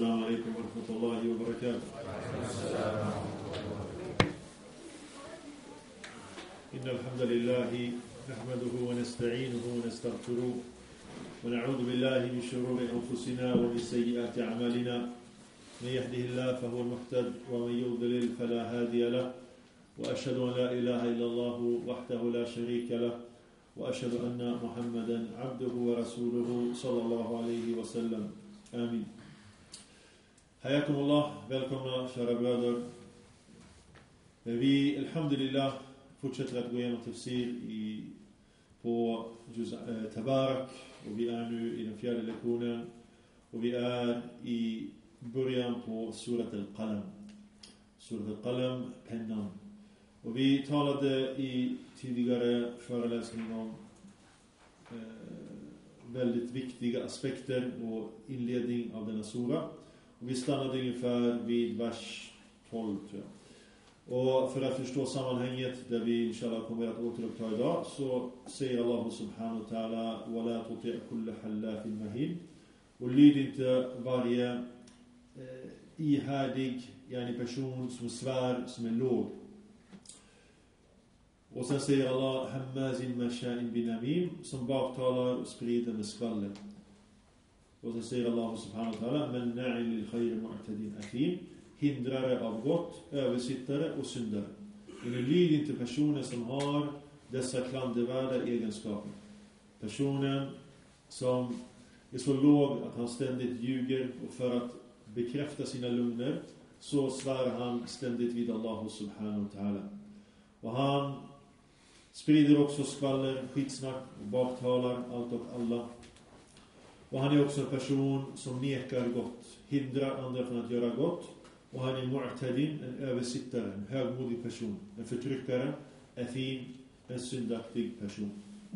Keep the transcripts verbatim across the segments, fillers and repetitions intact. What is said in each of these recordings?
السلام عليكم ورحمة الله وبركاته. إن الحمد لله نحمده ونستعينه ونستغفره ونعوذ بالله من شرور أنفسنا ومن سيئات أعمالنا. من يهده الله فهو المهتد ومن يضلل فلا هادي له. وأشهد أن لا إله إلا الله وحده لا شريك له وأشهد أن محمدا عبده ورسوله صلى الله عليه وسلم. آمين. حياكم الله. Välkomna kära bröder. Vi, alhamdulillah, fortsätter att gå igenom tafsir i, på Juz, eh, Tabarak. Och vi är nu i den fjärde lektionen. Och vi är i början på Surat al-Qalam. Surat al-Qalam, pennan. Och vi talade i tidigare föreläsning om eh, väldigt viktiga aspekter och inledning av denna sura. Och vi stannade ungefär vid vers tolv, tror jag. Och för att förstå sammanhanget där vi inshallah kommer att återuppta idag, så säger Allah subhanahu wa ta'ala: وَلَا تُطِعْ كُلَّ حَلَّافٍ مَهِينٍ. Och lyd inte varje eh, ihärdig yani person som är svär, som är låg. Och sen säger Allah: hammazin masha'in binamim, som baktalar och sprider med skvaller. Och sen säger Allah subhanahu wa ta'ala: manna'in lil khayri mu'tadin athim, hindrare av gott, översittare och syndare. Men lyd inte personer som har dessa klandervärda egenskaper. Personen som är så låg att han ständigt ljuger, och för att bekräfta sina lögner så svär han ständigt vid Allah subhanahu wa ta'ala. Och han sprider också skvaller, skitsnack och baktalar allt och alla. Och han är också en person som nekar gott, hindrar andra från att göra gott. Och han är mu'tadin, en översittare, en högmodig person, en förtryckare, en fin, en syndaktig person.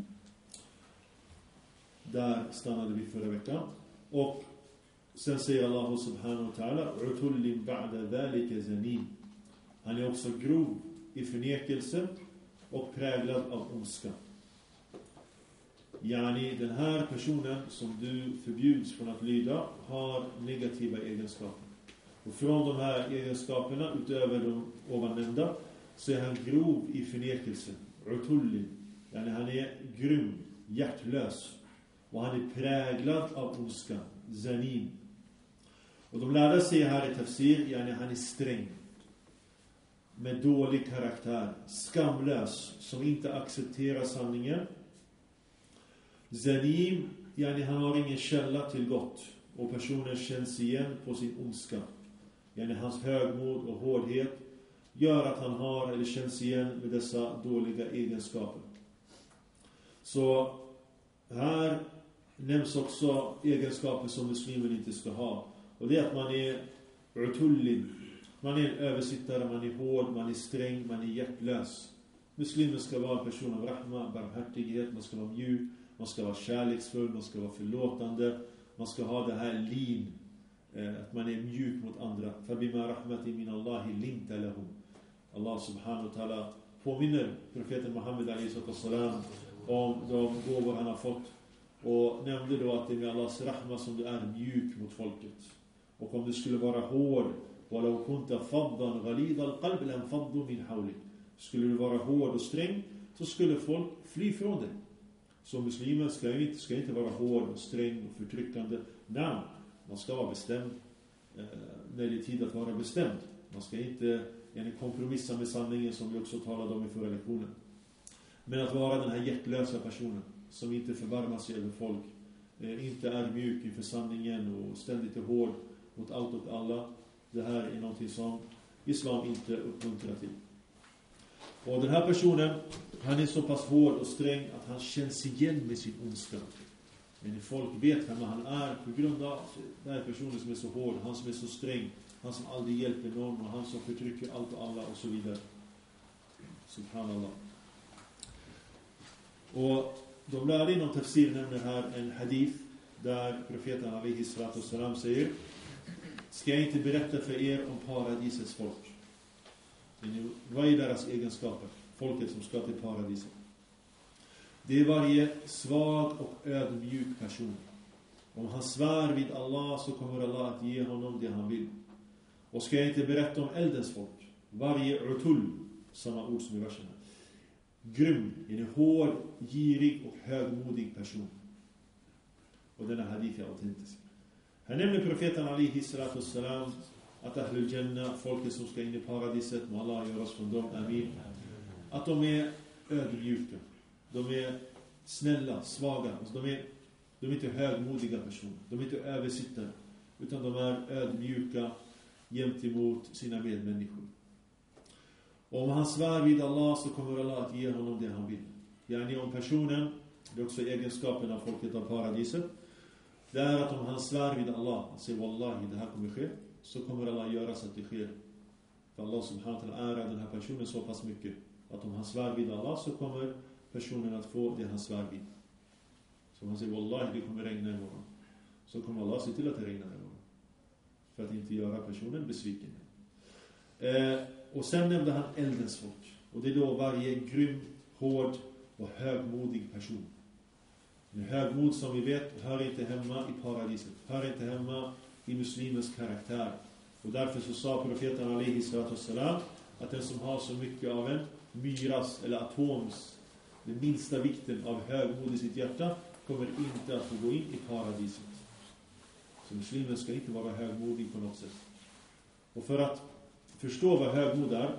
Där stannade vi förra veckan. Och sen säger Allah subhanahu wa ta'ala: utullin ba'da dhalika zanin. Han är också grov i förnekelse och präglad av ondska. Yani den här personen som du förbjuds från att lyda har negativa egenskaper. Och från de här egenskaperna, utöver de ovannämnda, så är han grov i förnekelse. Utullin. Yani han är grym, hjärtlös. Och han är präglad av ondska. Zanin. Och de lärde sig här i tafsir, yani han är sträng, med dålig karaktär, skamlös, som inte accepterar sanningen. Zanim, yani han har ingen källa till gott, och personen känns igen på sin ondska. Yani hans högmod och hårdhet gör att han har eller känns igen med dessa dåliga egenskaper. Så här nämns också egenskaper som muslimen inte ska ha. Och det är att man är utullin. Man är en översittare, man är hård, man är sträng, man är hjärtlös. Muslimen ska vara en person av rahma, barmhärtighet, man ska vara mjuk, man ska vara kärleksfull, man ska vara förlåtande, man ska ha det här lin, att man är mjuk mot andra. Fabima rahmatin min Allahi linta lahum. Allah subhanahu wa ta'ala påminner profeten Muhammed alayhi salam om de gåvor han har fått, och nämnde då att det är med Allahs rahma som du är mjuk mot folket. Och om du skulle vara hård, walau kunta faddan ghalidha alqalb lam faddu min hawlik, skulle du vara hård och sträng, så skulle folk fly från dig. Så muslimer ska inte, ska inte vara hård och sträng och förtryckande. Nej, man ska vara bestämd eh, när det är tid att vara bestämd. Man ska inte gärna kompromissa med sanningen, som vi också talade om i förra lektionen. Men att vara den här hjärtlösa personen som inte förbarmar sig över folk, eh, inte är mjuk inför sanningen och ständigt är hård mot allt och alla. Det här är någonting som islam inte uppmuntrar till. Och den här personen, han är så pass hård och sträng att han känns igen med sin ondska. Men folk vet vem han är på grund av den här personen som är så hård, han som är så sträng, han som aldrig hjälper någon, och han som förtrycker allt och alla och så vidare. Subhanallah. Och de lärde inom tafsir nämner här en hadith där profeten alayhi salatu wassalam säger: ska jag inte berätta för er om paradisets folk? Vad är deras egenskaper? Folket som ska till paradiset. Det är varje svag och ödmjuk person. Om han svär vid Allah så kommer Allah att ge honom det han vill. Och ska jag inte berätta om eldens folk? Varje utul, samma ord som i versen här. Grym, en hård, girig och högmodig person. Och denna hadith är autentisk. Här nämner profeten alaihi salatu wassalam att Ahlul Jannah, folket som ska in i paradiset, må Allah göra oss från dem, amin. Att de är ödmjuka. De är snälla, svaga. Alltså de, är, de är inte högmodiga personer. De är inte översittare. Utan de är ödmjuka gentemot sina medmänniskor. Och om han svär vid Allah så kommer Allah att ge honom det han vill. Yani om personen, det är också egenskapen av folket av paradiset, det är att om han svär vid Allah, han säger wallahi det här kommer ske, så kommer Allah göra så att det sker. För Allah subhanahu wa ta'ala är den här personen så pass mycket att om han svär vid Allah så kommer personen att få det han svär vid. Så om han säger wallahi det kommer regna imorgon, så kommer Allah se till att det regnar imorgon. För att inte göra personen besviken. Eh, och sen nämnde han eldens folk. Och det är då varje grym, hård och högmodig person. En högmod som vi vet hör inte hemma i paradiset. Hör inte hemma i muslimens karaktär. Och därför så sa profeten alaihi salatu wassalam att den som har så mycket av en myras eller atoms, den minsta vikten av högmod i sitt hjärta, kommer inte att få gå in i paradiset. Så muslimen ska inte vara högmodig på något sätt. Och för att förstå vad högmod är,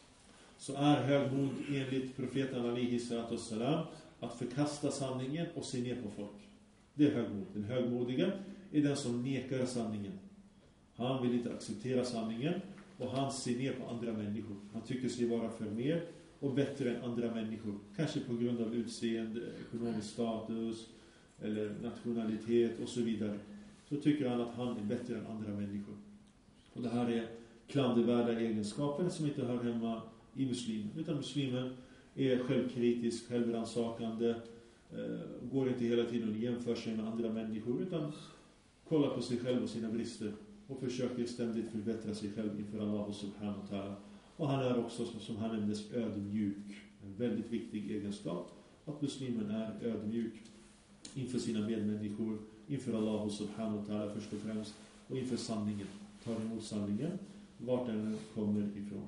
så är högmod enligt profeten alaihi salatu wassalam att förkasta sanningen och se ner på folk. Det är högmod. Den högmodiga är den som nekar sanningen. Han vill inte acceptera sanningen och han ser ner på andra människor. Han tycker sig vara för mer och bättre än andra människor. Kanske på grund av utseende, ekonomisk status eller nationalitet och så vidare. Så tycker han att han är bättre än andra människor. Och det här är klandervärda egenskaper som inte hör hemma i muslimen. Utan muslimen är självkritisk, självransakande, eh, går inte hela tiden och jämför sig med andra människor, utan kollar på sig själv och sina brister och försöker ständigt förbättra sig själv inför Allah subhanahu wa ta'ala. Och han är också, som han nämndes, ödmjuk. En väldigt viktig egenskap, att muslimen är ödmjuk inför sina medmänniskor, inför Allah subhanahu wa ta'ala först och främst, och inför sanningen. Tar emot sanningen, vart den kommer ifrån.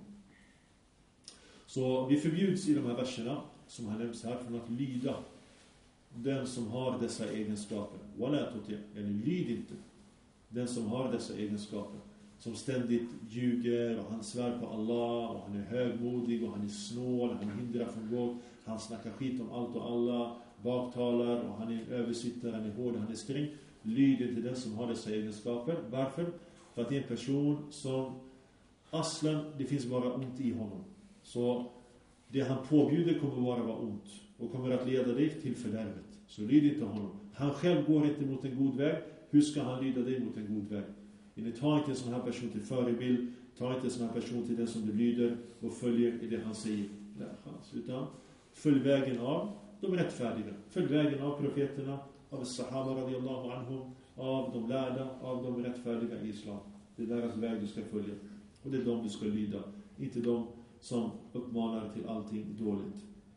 Så vi förbjuds i de här verserna som har nämnts här från att lyda den som har dessa egenskaper. Wala tuti, eller lyd inte den som har dessa egenskaper, som ständigt ljuger och han svär på Allah och han är högmodig och han är snål, han hindrar från gång, han snackar skit om allt och alla, baktalar och han är översittare, han är hård, han är sträng. Lyd inte den som har dessa egenskaper. Varför? För att det är en person som aslan, det finns bara ont i honom. Så det han påbjuder kommer bara vara ont och kommer att leda dig till fördärvet. Så lyd inte honom. Han själv går inte mot en god väg. Hur ska han lyda dig mot en god väg? Ta inte en sån här person till förebild. Ta inte en sån här person till den som du lyder och följer i det han säger. Utan följ vägen av de rättfärdiga. Följ vägen av profeterna, av sahaba radiyallahu anhum, av de lärda, av de rättfärdiga i islam. Det är deras väg du ska följa. Och det är de du ska lyda. Inte de som uppmanar till allting dåligt.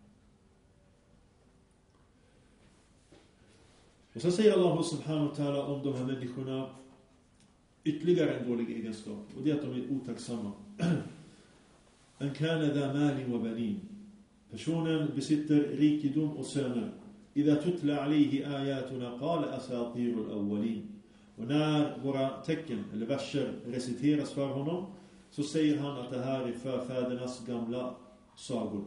Och så säger Allah subhanahu wa ta'ala om de här människorna ytterligare en dålig egenskap. Och det är att de är otacksamma. En kana dha malin wa banin. Personen besitter rikedom och söner. Idha tutla alayhi ayatuna qala asatirul awwalin. Och när våra tecken eller verser reciteras för honom, så säger han att det här är förfädernas gamla sagor.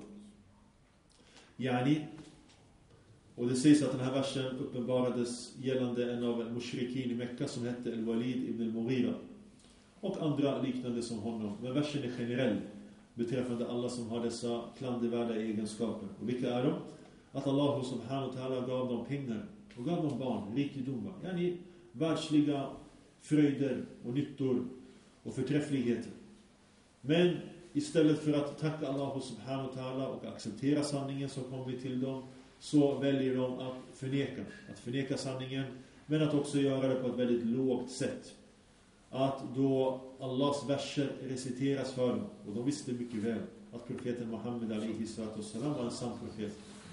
Yani, och det sägs att den här versen uppenbarades gällande en av mushrikin i Mekka som hette Al-Walid ibn al-Mughira. Och andra liknande som honom. Men versen är generell beträffande alla som har dessa klandervärda egenskaper. Och vilka är de? Att Allah subhanahu wa ta'ala gav dem pengar och gav dem barn, rikedomar. Yani världsliga fröjder och nyttor och förträffligheter. Men istället för att tacka Allah subhanahu wa ta'ala och acceptera sanningen som kommer till dem, så väljer de att förneka. Att förneka sanningen, men att också göra det på ett väldigt lågt sätt. Att då Allahs verser reciteras för dem, och de visste mycket väl att profeten Muhammed alaihi salatu wassalam var en sann profet.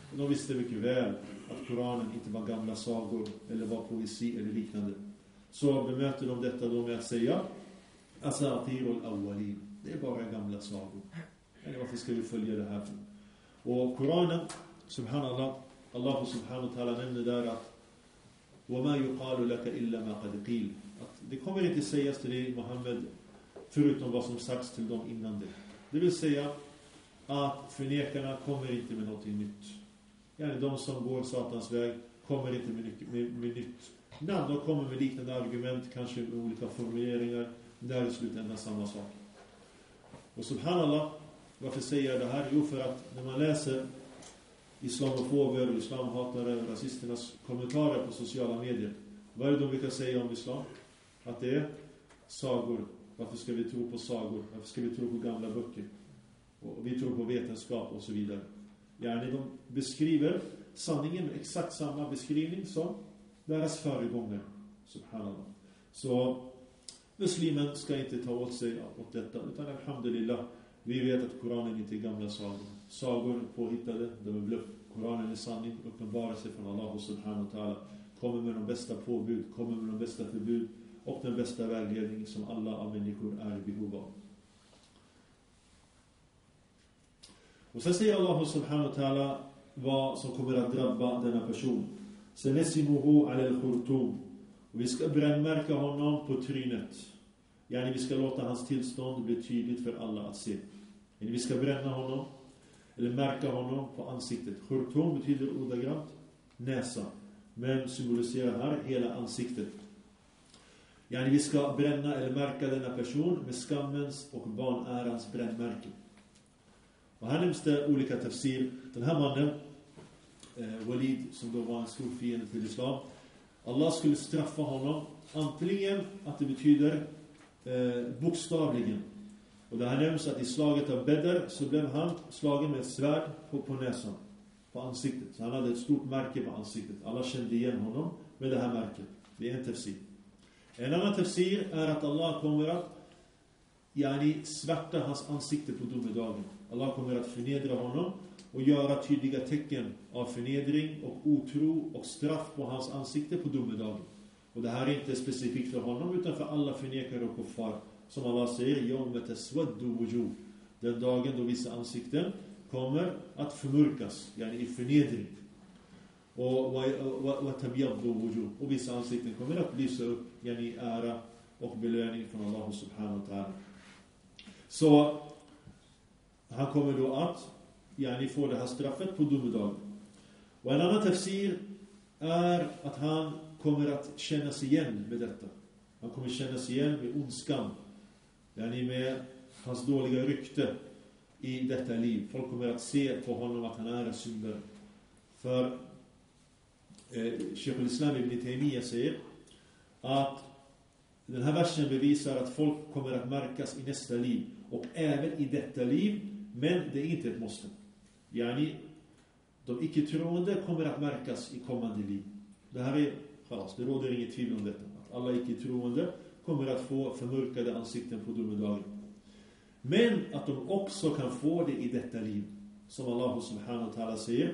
De visste mycket väl att Koranen inte var gamla sagor eller var poesi eller liknande. Så bemöter de detta då med att säga Asatirul awwalin. Det är bara gamla sagor. Eller varför ska vi följa det här? Och Koranen, subhanallah, Allah subhanahu wa ta'ala nämner där att وَمَا يُقَالُ لَكَ إِلَّا مَا قَدْ قِيلُ. Att det kommer inte sägas till dig, Muhammed, förutom vad som sagts till dem innan det. Det vill säga att förnekarna kommer inte med något nytt. Yani de som går satans väg kommer inte med, med, med nytt. Nej, de kommer med liknande argument, kanske med olika formuleringar. Det är i slutändan samma sak. Och subhanallah, varför säger jag det här? Jo, för att när man läser islamofober, islamhatare, rasisternas kommentarer på sociala medier, vad är det de brukar säga om islam? Att det är sagor. Varför ska vi tro på sagor? Varför ska vi tro på gamla böcker? Och vi tror på vetenskap och så vidare. Yani de beskriver sanningen med exakt samma beskrivning som deras föregångare. Subhanallah. Så muslimen ska inte ta åt sig åt detta, utan alhamdulillah, vi vet att Koranen inte är gamla sagor. Sagor påhittade, de är bluff. Koranen är sanning, uppenbarar sig från Allah subhanahu wa ta'ala. Kommer med de bästa påbud, kommer med de bästa förbud och den bästa vägledning som alla av människor är i behov av. Och sen säger Allah subhanahu wa ta'ala vad som kommer att drabba denna person. Senesimuhu alal khurtum. Och vi ska brännmärka honom på trynet. Yani vi ska låta hans tillstånd bli tydligt för alla att se. Yani vi ska bränna honom eller märka honom på ansiktet. Khurtum betyder ordagrant näsa, men symboliserar här hela ansiktet. Yani vi ska bränna eller märka denna person med skammens och vanärans brännmärke. Och här nämns det olika tafsir. Den här mannen, eh, Walid, som då var en stor fiende till islam, Allah skulle straffa honom antingen att det betyder eh, bokstavligen. Och det här nämns att i slaget av Bedr så blev han slagen med ett svärd på, på näsan, på ansiktet. Så han hade ett stort märke på ansiktet. Alla kände igen honom med det här märket. Det är en tafsir. En annan tafsir är att Allah kommer att yani, svärta hans ansikte på domedagen. Allah kommer att förnedra honom och göra tydliga tecken av förnedring och otro och straff på hans ansikte på domedagen. Och det här är inte specifikt för honom utan för alla förnekare och kuffar. Som Allah säger, yawma taswaddu wujuh. Den dagen då vissa ansikten kommer att förmörkas, yani i förnedring. Och wa tabyaddu wujuh. Och vissa ansikten kommer att lysa upp, yani ära och belöning från Allah subhanahu wa ta'ala. Så han kommer då att yani få det här straffet på domedagen. Och en annan tafsir är att han kommer att kännas igen med detta. Han kommer kännas igen med ondskan. Yani med hans dåliga rykte i detta liv. Folk kommer att se på honom att han är en syndare. För eh, Sheikh al-Islam ibn Taymiyyah säger att den här versen bevisar att folk kommer att märkas i nästa liv. Och även i detta liv. Men det är inte ett måste. Yani, de icke-troende kommer att märkas i kommande liv. Det här är, det råder inget tvivel om detta. Att alla icke-troende kommer att få förmörkade ansikten på domedagen. Men att de också kan få det i detta liv. Som Allah subhanahu wa ta'ala säger.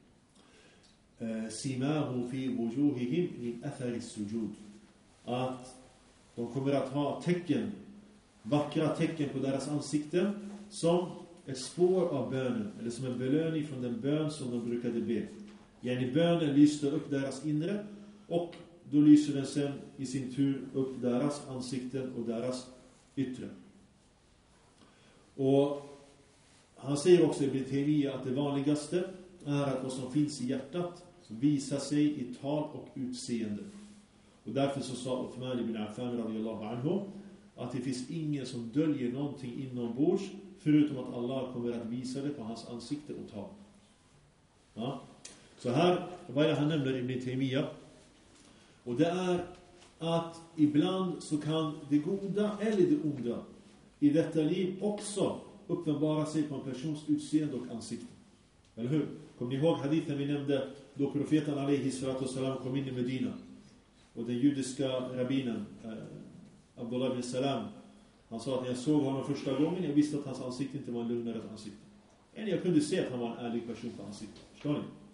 Simahu fi wujuhihim min athari sujud. Att de kommer att ha tecken, vackra tecken på deras ansikten som ett spår av bönen, eller som en belöning från den bön som de brukade be. Yani bönen lyste upp deras inre och då lyser den sen i sin tur upp deras ansikten och deras yttre. Och han säger också i Ibn Taymiyyah att det vanligaste är att vad som finns i hjärtat visar sig i tal och utseende. Och därför så sa Uthman ibn Affan radiyallahu anhu att det finns ingen som döljer någonting inombords förutom att Allah kommer att visa det på hans ansikte och tal. Ja. Så här, vad är det han nämner Ibn Taymiyyah? Och det är att ibland så kan det goda eller det onda i detta liv också uppenbara sig på en persons utseende och ansikte. Eller hur? Kommer ni ihåg hadithen vi nämnde då profeten alaihi salatu wassalam kom in i Medina och den judiska rabbinen eh, Abdullah ibn Salam, han sa att när jag såg honom första gången jag visste att hans ansikte inte var en lugnare ansikte. Än jag kunde se att han var en ärlig person på ansiktet. Förstår ni?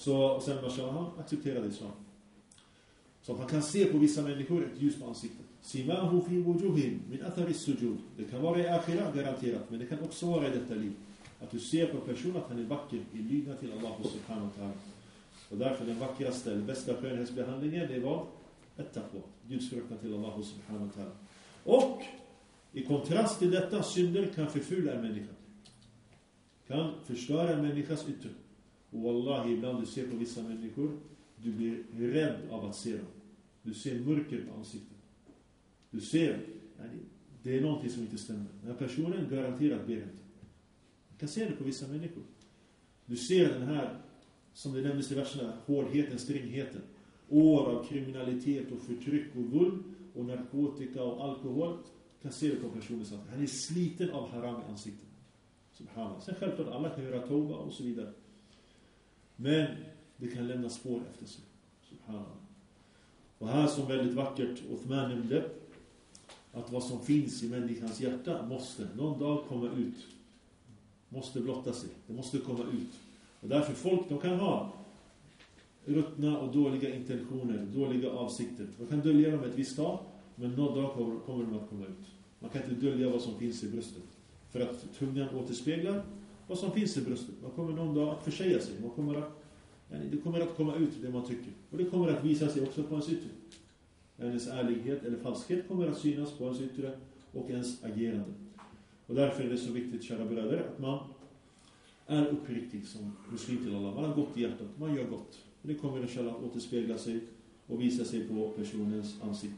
Så sen bara han accepterade islam. Så man kan se på vissa människor ett ljus på ansiktet. Simahu fi wujuhim min athari sujud. Det kan vara i akhira garanterat, men det kan också vara i detta liv. Att du ser på personen att han är vacker i lydnad till Allah subhanahu wa ta'ala. Och därför den vackraste, den bästa skönhetsbehandlingen, det var ett taqwa. Gudsfruktan till Allah subhanahu wa ta'ala. Och i kontrast till detta, synder kan förfula en människa. Kan förstöra en människas yttre. Och wallahi, ibland du ser på vissa människor, du blir rädd av att se dem. Du ser mörker på ansiktet. Du ser, det är någonting som inte stämmer. Den här personen garanterat ber inte. Du kan se det på vissa människor. Du ser den här, som det nämndes i verserna, hårdheten, stringheten. År av kriminalitet och förtryck och våld och narkotika och alkohol. Du kan se det på personen så att han är sliten av haram i ansiktet. Subhanallah. Sen självklart alla kan göra tauba och så vidare. Men det kan lämna spår efter sig. Subhanallah. Och här som väldigt vackert Uthman nämnde, att vad som finns i människans hjärta måste någon dag komma ut. Måste blotta sig. Det måste komma ut. Och därför folk, de kan ha ruttna och dåliga intentioner, dåliga avsikter. De kan dölja dem ett visst dag, men någon dag kommer, kommer de att komma ut. Man kan inte dölja vad som finns i bröstet. För att tungan återspeglar vad som finns i bröstet. Man kommer någon dag att försäga sig. Man kommer att, det kommer att komma ut det man tycker. Och det kommer att visa sig också på ens yttre. Ens ärlighet eller falskhet kommer att synas på ens yttre och ens agerande. Och därför är det så viktigt, kära bröder, att man är uppriktig som muslim till Allah. Man har gott i hjärtat, man gör gott. Och det kommer inshallah att återspegla sig och visa sig på personens ansikte.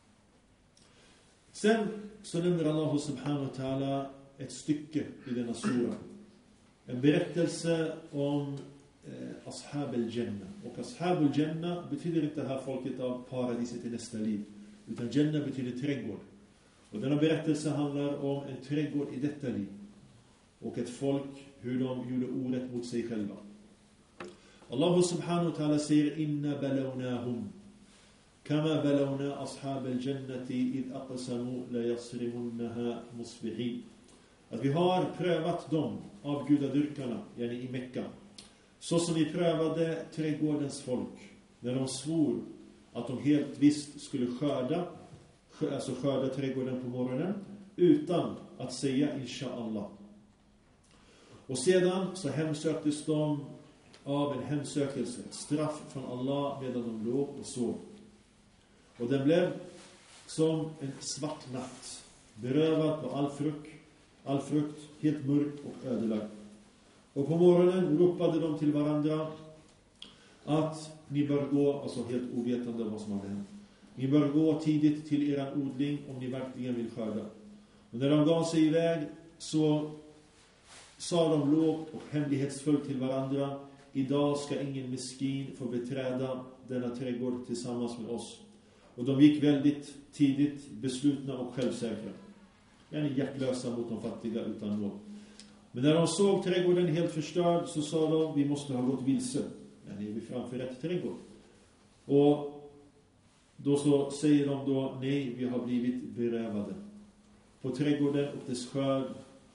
Sen så nämner Allah subhanahu wa ta'ala ett stycke i denna sura. En berättelse om eh, Ashab al-Jannah. Och Ashab al-Jannah betyder inte här folket av paradiset i nästa liv. Utan Jannah betyder trädgård. Och denna berättelse handlar om en trädgård i detta liv. Och ett folk, hur de gjorde orätt mot sig själva. Allah subhanahu wa ta'ala säger inna balawnahum kama balawna ashab al-jannati id aqsamu la yasrimunnaha musbihin. Att vi har prövat dem av gudadyrkarna, yani i Mekka. Så som vi prövade trädgårdens folk när de svor att de helt visst skulle skörda, alltså skörda trädgården på morgonen utan att säga inshallah. Och sedan så hemsöktes de av en hemsökelse, ett straff från Allah medan de låg och sov. Och den blev som en svart natt, berövad på all frukt, all frukt, helt mörk och ödelagd. Och på morgonen ropade de till varandra att ni bör gå, alltså helt ovetande vad som hade hänt. Ni bör gå tidigt till er odling om ni verkligen vill skörda. Och när de gav sig iväg så sa de lågt och hemlighetsfullt till varandra: idag ska ingen miskin få beträda denna trädgård tillsammans med oss. Och de gick väldigt tidigt beslutna och självsäkra. Yani hjärtlösa mot de fattiga utan nåd. Men när de såg trädgården helt förstörd så sa de: vi måste ha gått vilse. Yani vi framför rätt trädgård. Och då så säger de då: nej, vi har blivit berövade på trädgården och dess skörd.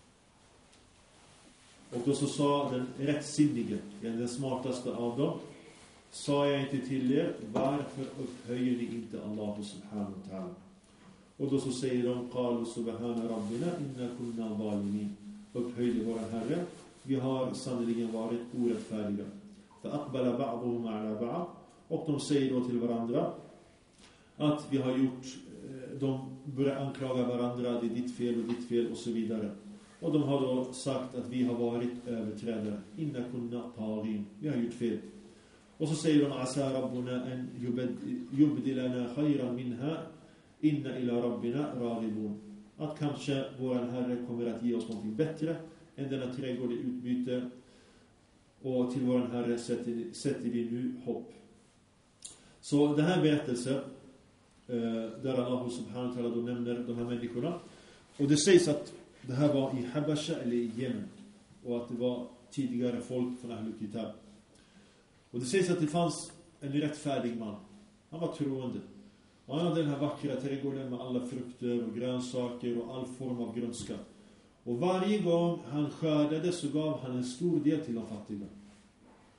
Och då så sa den rättsinnige, den smartaste av dem: sa jag inte till er, varför upphöjer ni inte Allah subhanahu wa ta'ala? Och då så säger de: qalu subhana rabbina inna kunna zalimin. Upphöjde våran Herre, vi har sannoliken varit orättfärdiga. Fa aqbala ba'dhum ala ba'd. Och de säger då till varandra att vi har gjort, de börjar anklaga varandra, det är ditt fel och ditt fel och så vidare. Och de har då sagt att vi har varit överträdare. Inna kunna tagin. Vi har gjort fel. Och så säger de: asa rabbuna an yubdilana khayran minha inna ila rabbina raghibun. Att kanske våran Herre kommer att ge oss något bättre än denna trädgård i utbyte. Och till våran Herre sätter, sätter vi nu hopp. Så den här berättelsen där Allah subhanahu wa ta'ala då nämner de här människorna. Och det sägs att det här var i Habasha eller i Yemen. Och att det var tidigare folk från Ahlul Kitab. Och det sägs att det fanns en rättfärdig man. Han var troende. Och han hade den här vackra trädgården med alla frukter och grönsaker och all form av grönska. Och varje gång han skördade så gav han en stor del till de fattiga.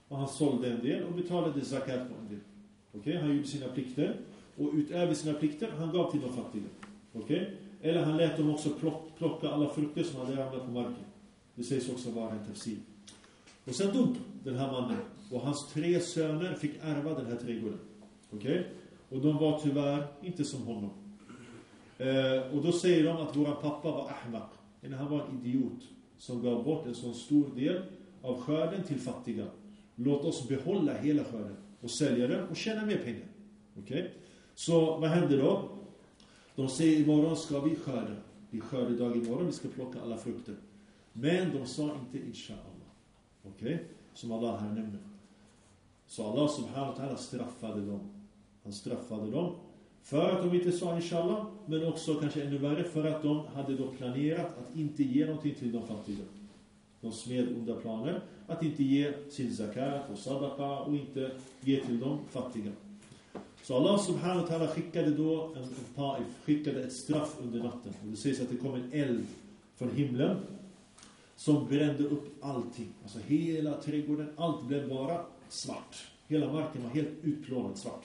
och han sålde en del och betalade zakat på en del. Okej, okay? Han gjorde sina plikter och utöver sina plikter han gav till de fattiga. Okej? Okay? Eller han lät dem också plocka alla frukter som hade ramlat på marken. Det sägs också vara en tafsir. Och sen dog den här mannen och hans tre söner fick ärva den här trädgården. Okej? Okay? Och de var tyvärr inte som honom. Eh, och då säger de att våran pappa var ahmaq. Han var en idiot som gav bort en sån stor del av skörden till fattiga. Låt oss behålla hela skörden och sälja den och tjäna mer pengar. Okej? Okay? Så vad händer då? De säger imorgon ska vi skörda. Vi skördar dag imorgon, vi ska plocka alla frukter. Men de sa inte inshallah. Okej? Okay? Som Allah här nämner. Så Allah subhanahu wa ta'ala straffade dem. Han straffade dem för att de inte sa inshallah, men också kanske ännu värre för att de hade då planerat att inte ge någonting till de fattiga. De smed onda planer att inte ge sin zakat och sadaqa och inte ge till de fattiga. Så Allah subhanahu wa ta'ala skickade då en, en taif, skickade ett straff under natten. Och det sägs att det kom en eld från himlen som brände upp allting. Alltså hela trädgården, allt blev bara svart. Hela marken var helt utplånad svart.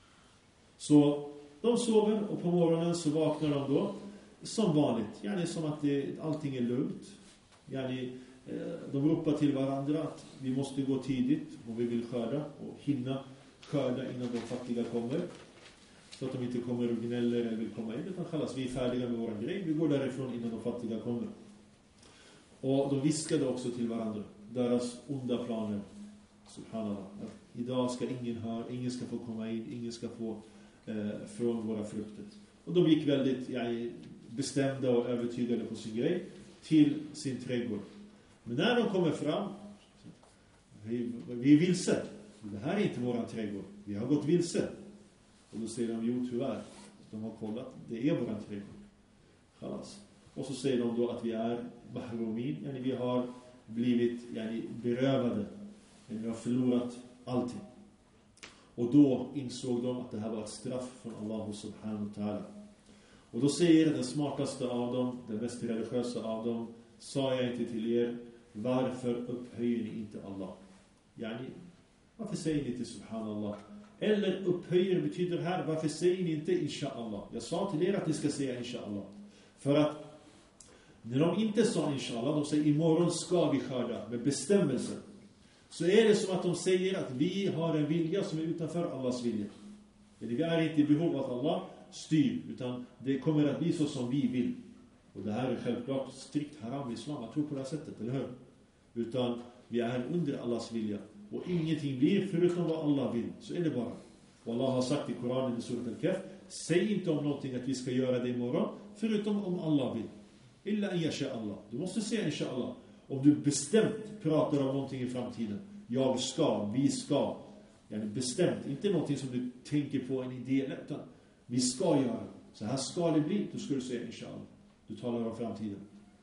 Så de sover och på morgonen så vaknar de då som vanligt. Yani som att det, allting är lugnt. Yani, de ropar till varandra att vi måste gå tidigt om vi vill skörda och hinna skörda innan de fattiga kommer. Så att de inte kommer och gnäller eller vill komma in. Utan kallas vi är färdiga med våran grej. Vi går därifrån innan de fattiga kommer. Och de viskade också till varandra deras onda planer. Subhanallah. Idag ska ingen höra, ingen ska få komma in, ingen ska få eh, från våra frukter. Och de gick väldigt ja, bestämda och övertygade på sin grej till sin trädgård. Men när de kommer fram, vi, vi är vilse. Det här är inte våran trädgård. Vi har gått vilse. Och då säger de, jo tyvärr. De har kollat, det är våran trädgård. Khalas. Och så säger de då att vi är mahrumin. Yani vi har blivit yani, berövade. Yani vi har förlorat allting. Och då insåg de att det här var ett straff från Allah subhanahu wa ta'ala. Och då säger den smartaste av dem, den mest religiösa av dem, sa jag inte till er, varför upphöjer ni inte Allah? Yani, varför säger ni inte subhanallah? Eller upphöjer betyder här, varför säger ni inte inshallah? Jag sa till er att ni ska säga inshallah. För att när de inte sa inshallah, de säger imorgon ska vi skörda med bestämmelser. Så är det som att de säger att vi har en vilja som är utanför Allahs vilja. Vi är inte i behov av att Allah styr, utan det kommer att bli så som vi vill. Och det här är självklart strikt haram i islam, jag tror på det här sättet, eller hur? Utan vi är under Allahs vilja. Och ingenting blir förutom vad Allah vill. Så är det bara. Och Allah har sagt i Koranen i surat al-Kahf, säg inte om någonting att vi ska göra det imorgon, förutom om Allah vill. Illa en yasha Allah. Du måste säga inshallah. Om du bestämt pratar om någonting i framtiden. Jag ska, vi ska. Yani bestämt, inte någonting som du tänker på en idé, utan vi ska göra. Så här ska det bli, då ska du säga inshallah. Du talar om framtiden.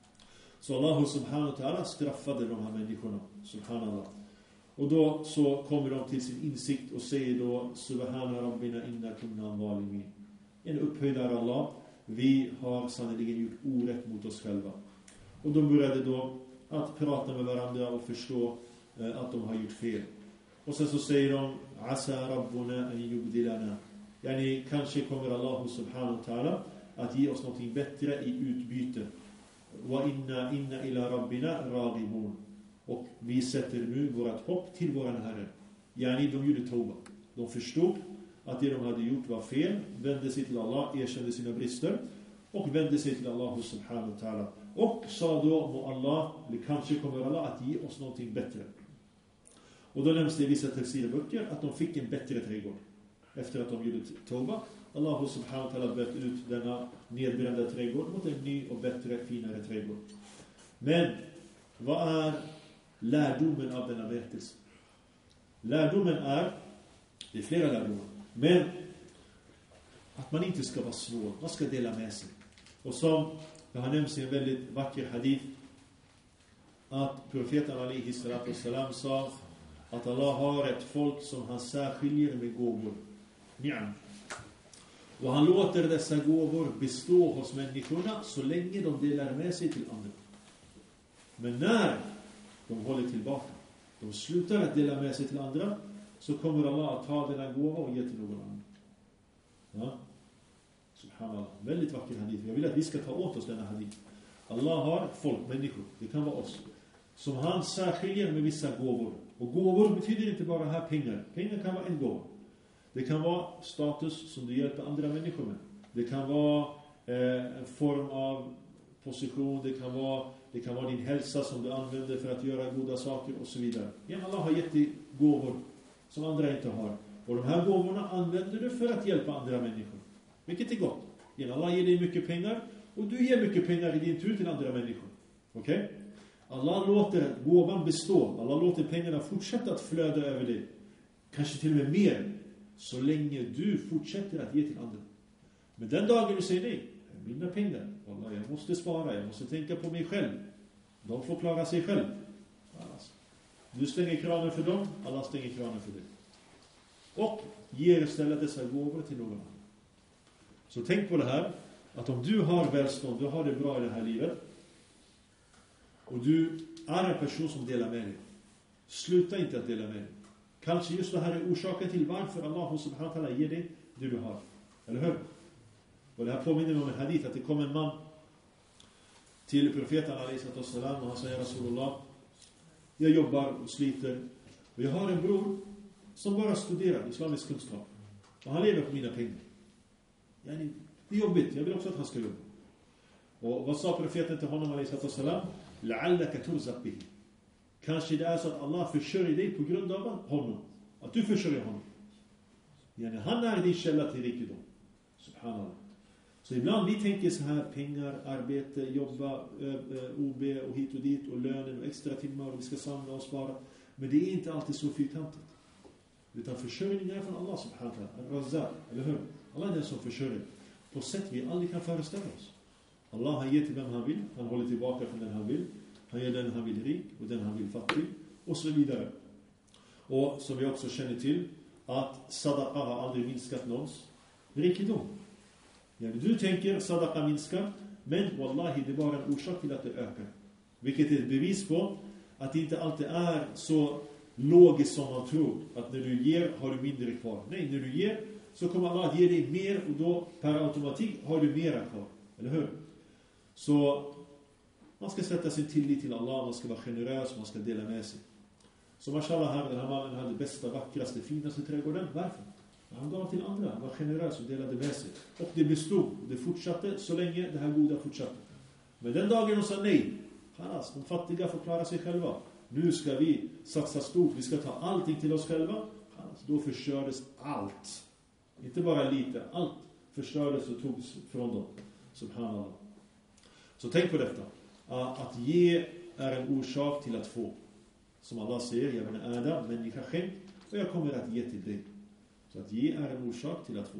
Så Allah subhanahu wa ta'ala straffade de här människorna. Subhanallah. Och då så kommer de till sin insikt och säger då Subhana rabbina inna kunna zalimin. En upphöjdare Allah. Vi har sannoliken gjort orätt mot oss själva. Och de började då att prata med varandra och förstå eh, att de har gjort fel. Och sen så säger de Asa rabbuna an yubdilana. Yani kanske kommer Allah subhanahu wa ta'ala att ge oss något bättre i utbyte. Wa inna inna ila rabbina raghibun. Och vi sätter nu vårt hopp till våran Herre. Yani de gjorde tauba. De förstod att det de hade gjort var fel. Vände sig till Allah, erkände sina brister. Och vände sig till Allah subhanahu wa ta'ala. Och sa då må Allah, eller kanske kommer Allah att ge oss någonting bättre. Och då nämns det i vissa tafsirböcker att de fick en bättre trädgård. Efter att de gjorde tauba. Allah subhanahu wa ta'ala bytte ut denna nedbrända trädgård mot en ny och bättre, finare trädgård. Men vad är lärdomen av denna berättelse? Lärdomen är, det är flera lärdomar, men att man inte ska vara snål, man ska dela med sig. Och som det har nämnts i en väldigt vacker hadith, att profeten alaihi salatu wassalam sa att Allah har ett folk som han särskiljer med gåvor. Ni'am. Och han låter dessa gåvor bestå hos människorna så länge de delar med sig till andra. Men när de håller tillbaka, de slutar att dela med sig till andra, så kommer Allah att ta denna gåva och ge till någon annan. Ja? Subhanallah. Väldigt vacker hadith. Jag vill att vi ska ta åt oss denna hadith. Allah har folk, människor, det kan vara oss, som han särskiljer med vissa gåvor. Och gåvor betyder inte bara här pengar. Pengar kan vara en gåva. Det kan vara status som du hjälper andra människor med. Det kan vara eh, en form av position. Det kan vara, det kan vara din hälsa som du använder för att göra goda saker och så vidare. Ja, Allah har gett dig gåvor som andra inte har. Och de här gåvorna använder du för att hjälpa andra människor. Vilket är gott. Ja, Allah ger dig mycket pengar och du ger mycket pengar i din tur till andra människor. Okej? Okay? Allah låter gåvan bestå. Allah låter pengarna fortsätta att flöda över dig. Kanske till och med mer. Så länge du fortsätter att ge till andra. Men den dagen du säger nej, mina pengar, Allah, jag måste spara, jag måste tänka på mig själv. De får klara sig själv. Alltså, du stänger kranen för dem, Allah stänger kranen för dig. Och ger istället dessa gåvor till någon annan. Så tänk på det här, att om du har välstånd, du har det bra i det här livet, och du är en person som delar med dig, sluta inte att dela med dig. Kanske just det här är orsaken till varför Allah subhanahu wa ta'ala ger dig det du har. Eller hur? Och det här påminner mig om en hadith, att det kom en man till profeten alayhi sallam och han säger: Rasulullah, jag jobbar och sliter och jag har en bror som bara studerar islamisk kunskap och han lever på mina pengar. Yani, det är jobbigt, jag vill också att han ska jobba. Och vad sa profeten till honom alayhi sallam? La'allaka turzaq bihi. Kanske det är så att Allah försörjer dig på grund av honom. Att du försörjer honom. Yani, han är din källa till rikedom. Subhanallah. Så ibland vi tänker så här: pengar, arbete, jobba, O B och hit och dit och lönen och extra timmar och vi ska samla och spara. Men det är inte alltid så fyrkantigt. Utan försörjning är från Allah subhanahu wa ta'ala. Razzaq, eller hur? Allah är den som försörjer på sätt vi aldrig kan föreställa oss. Allah har gett till vem han vill. Han håller tillbaka från den han vill. Han ger den han vill rik och den han vill fattig. Och så vidare. Och som vi också känner till, att sadaqa har aldrig minskat någons rikedom. Ja, du tänker sadaqa minskar, men wallahi det är bara en orsak till att det ökar. Vilket är ett bevis på att det inte alltid är så logiskt som man tror. Att när du ger har du mindre kvar. Nej, när du ger så kommer Allah att ge dig mer och då per automatik har du mera kvar. Eller hur? Så man ska sätta sin tillit till Allah, man ska vara generös, man ska dela med sig. Så mashallah här, den här mannen hade bästa, vackraste, finaste trädgården. Varför? Han gav till andra, han var generös och delade med sig. Och det bestod, och det fortsatte så länge det här goda fortsatte. Men den dagen de sa nej, halas, de fattiga får klara sig själva. Nu ska vi satsa stort, vi ska ta allting till oss själva. Halas, då förstördes allt. Inte bara lite, allt förstördes och togs från dem. Subhanallah. Så tänk på detta. Att ge är en orsak till att få. Som Allah säger: jag är Adam, människa skänk, och jag kommer att ge till dig. Så att ge är en orsak till att få.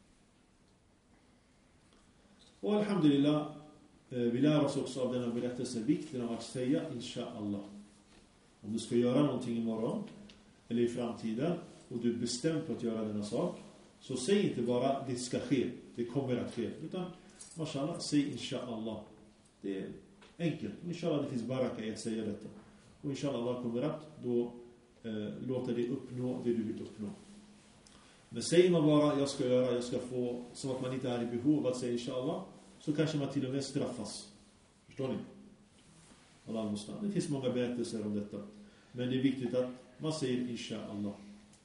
Och alhamdulillah, vi lär oss också av denna berättelse vikten av att säga inshallah. Om du ska göra någonting imorgon eller i framtiden och du är bestämd på att göra denna sak, så säg inte bara det ska ske, det kommer att ske, utan mashallah, säg inshallah. Det är enkelt. Inshallah, det finns baraka i att säga detta. Och inshallah Allah kommer att då eh, låta dig uppnå det du vill uppnå. Men säger man bara jag ska göra, jag ska få, som att man inte är i behov av att säga inshallah, så kanske man till och med straffas. Förstår ni? Allah måste. Det finns många berättelser om detta. Men det är viktigt att man säger inshallah.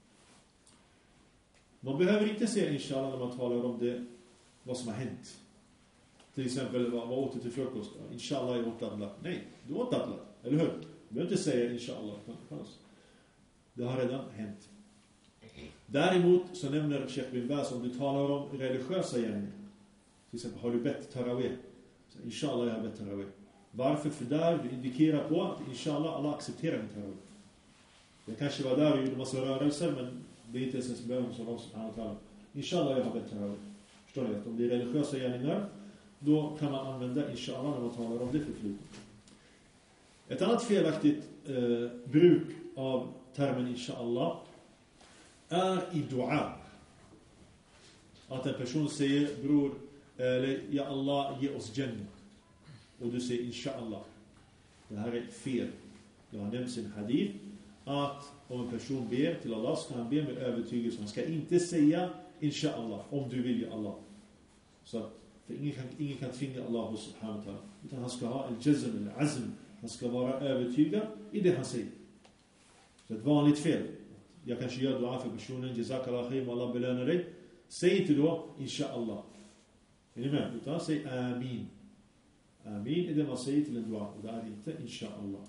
Man behöver inte säga inshallah när man talar om det, vad som har hänt. Till exempel, vad, vad åt du till frukost? Inshallah, jag åt dadlar. Nej, du åt dadlar. Eller hur? Du behöver inte säga inshallah. Det har redan hänt. Däremot så nämner Sheikh bin Baz, om du talar om religiösa gärningar. Till exempel, har du bett tarawih? Så, inshallah, jag har bett tarawih. Varför? För där du indikerar på att inshallah Allah accepterar min tarawih. Jag kanske var där och gjorde massa rörelser, men det är inte ens en bön som Allah subhanahu wa ta'ala. Inshallah, jag har bett tarawih. Förstår ni? Att om det är religiösa gärningar, då kan man använda inshallah när man talar om det förflutet. Ett annat felaktigt eh, bruk av termen inshallah är i dua. Att en person säger, bror, eller ja Allah, ge oss jannah. Och du säger inshallah. Det här är fel. Det har nämnts i en hadith att om en person ber till Allah ska han be med övertygelse. Han ska inte säga inshallah om du vill, Allah. Så att, för ingen kan, ingen kan tvinga Allah subhanahu wa ta'ala. Utan han ska ha al-jazm, al-azm. Han ska vara övertygad i det han säger. Så ett vanligt fel. Jag kanske gör dua för personen. Jazakallah khair, Allah belönar dig. Säg inte då inshallah. Är ni med? Utan säg amin. Amin är det man säger till en dua. Och det är inte inshallah.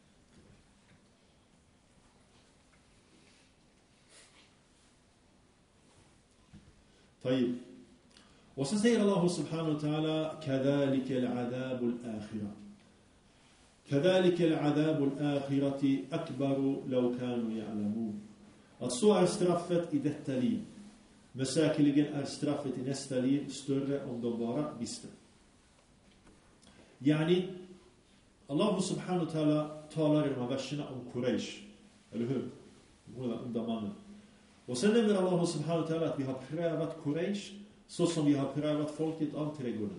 طيب. Och sen säger Allah subhanahu wa ta'ala كذلك العذاب الآخرة كذلك العذاب الآخرة أكبر لو كانوا يعلمون. Att så är straffet i detta liv. Men säkerligen är straffet i nästa liv större om de bara visste. Yani Allah subhanahu wa ta'ala talar i de här verserna om Quraysh. Eller hur? Onda mannen. Och sen nämner Allah subhanahu wa ta'ala att vi har prövat Quraysh så som vi har prövat folket av trädgården.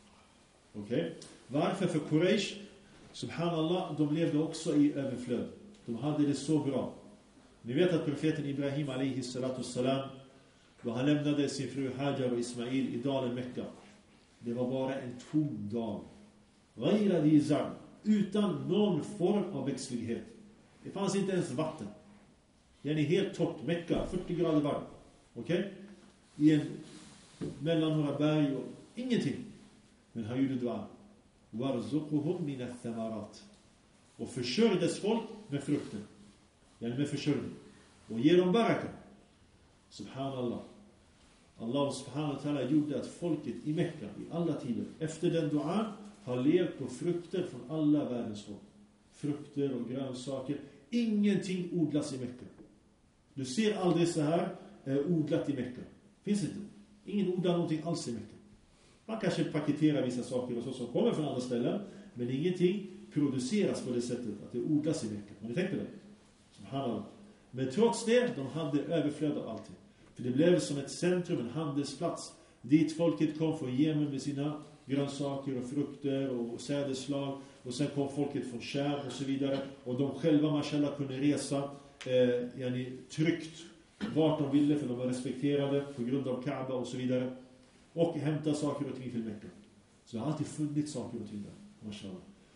Okej? Okay? Varför? För Quraysh, subhanallah, de levde också i överflöd. De hade det så bra. Ni vet att profeten Ibrahim alayhi salatu salam, då han lämnade sin fru Hajar och Ismail i dalen Mekka. Det var bara en tom dal. Ghayra dhi zar, utan någon form av växtlighet. Det fanns inte ens vatten. Den är helt torrt, Mekka, fyrtio grader varm. Okej? Okay? I en, mellan några berg och ingenting. Men han gjorde dua. Warzuquhum min ath-thamarat. Och försörjdes folk med frukten. Yani med försörjning. Och ger dem baraka. Subhanallah. Allah subhanahu wa ta'ala gjorde att folket i Mekka i alla tider efter den duan har levt på frukter från alla världens folk. Frukter och grönsaker. Ingenting odlas i Mekka. Du ser aldrig så här eh, odlat i Mekka. Finns inte. Ingen odlar någonting alls i Mekka. Man kanske paketerar vissa saker och så som kommer från andra ställen. Men ingenting produceras på det sättet att det odlas i Mekka. Har ni tänkt på det? Subhanallah. Men trots det, de hade överflöd av allting. För det blev som ett centrum, en handelsplats. Dit folket kom från Jemen med sina grönsaker och frukter och sädeslag. Och sen kom folket från Sham och så vidare. Och de själva, mashallah, kunde resa eh, yani, tryggt vart de ville, för de var respekterade på grund av Kaaba och så vidare. Och hämta saker och ting till Mekka. Så det har alltid funnits saker och ting där, mashallah.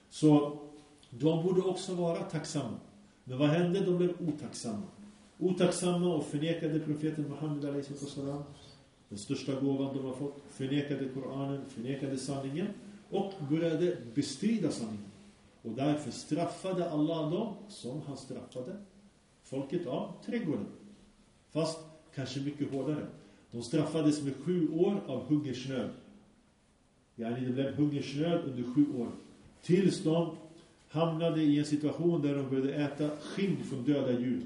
Så de borde också vara tacksamma. Men vad hände? De blev otacksamma. Otacksamma och förnekade profeten Muhammed alayhi sallam, den största gåvan de har fått. Förnekade Koranen, förnekade sanningen. Och började bestrida sanningen. Och därför straffade Allah dem som han straffade folket av trädgården. Fast kanske mycket hårdare. De straffades med sju år av hungersnöd. Yani det blev hungersnöd under sju år. Tills de hamnade i en situation där de började äta skinn från döda djur.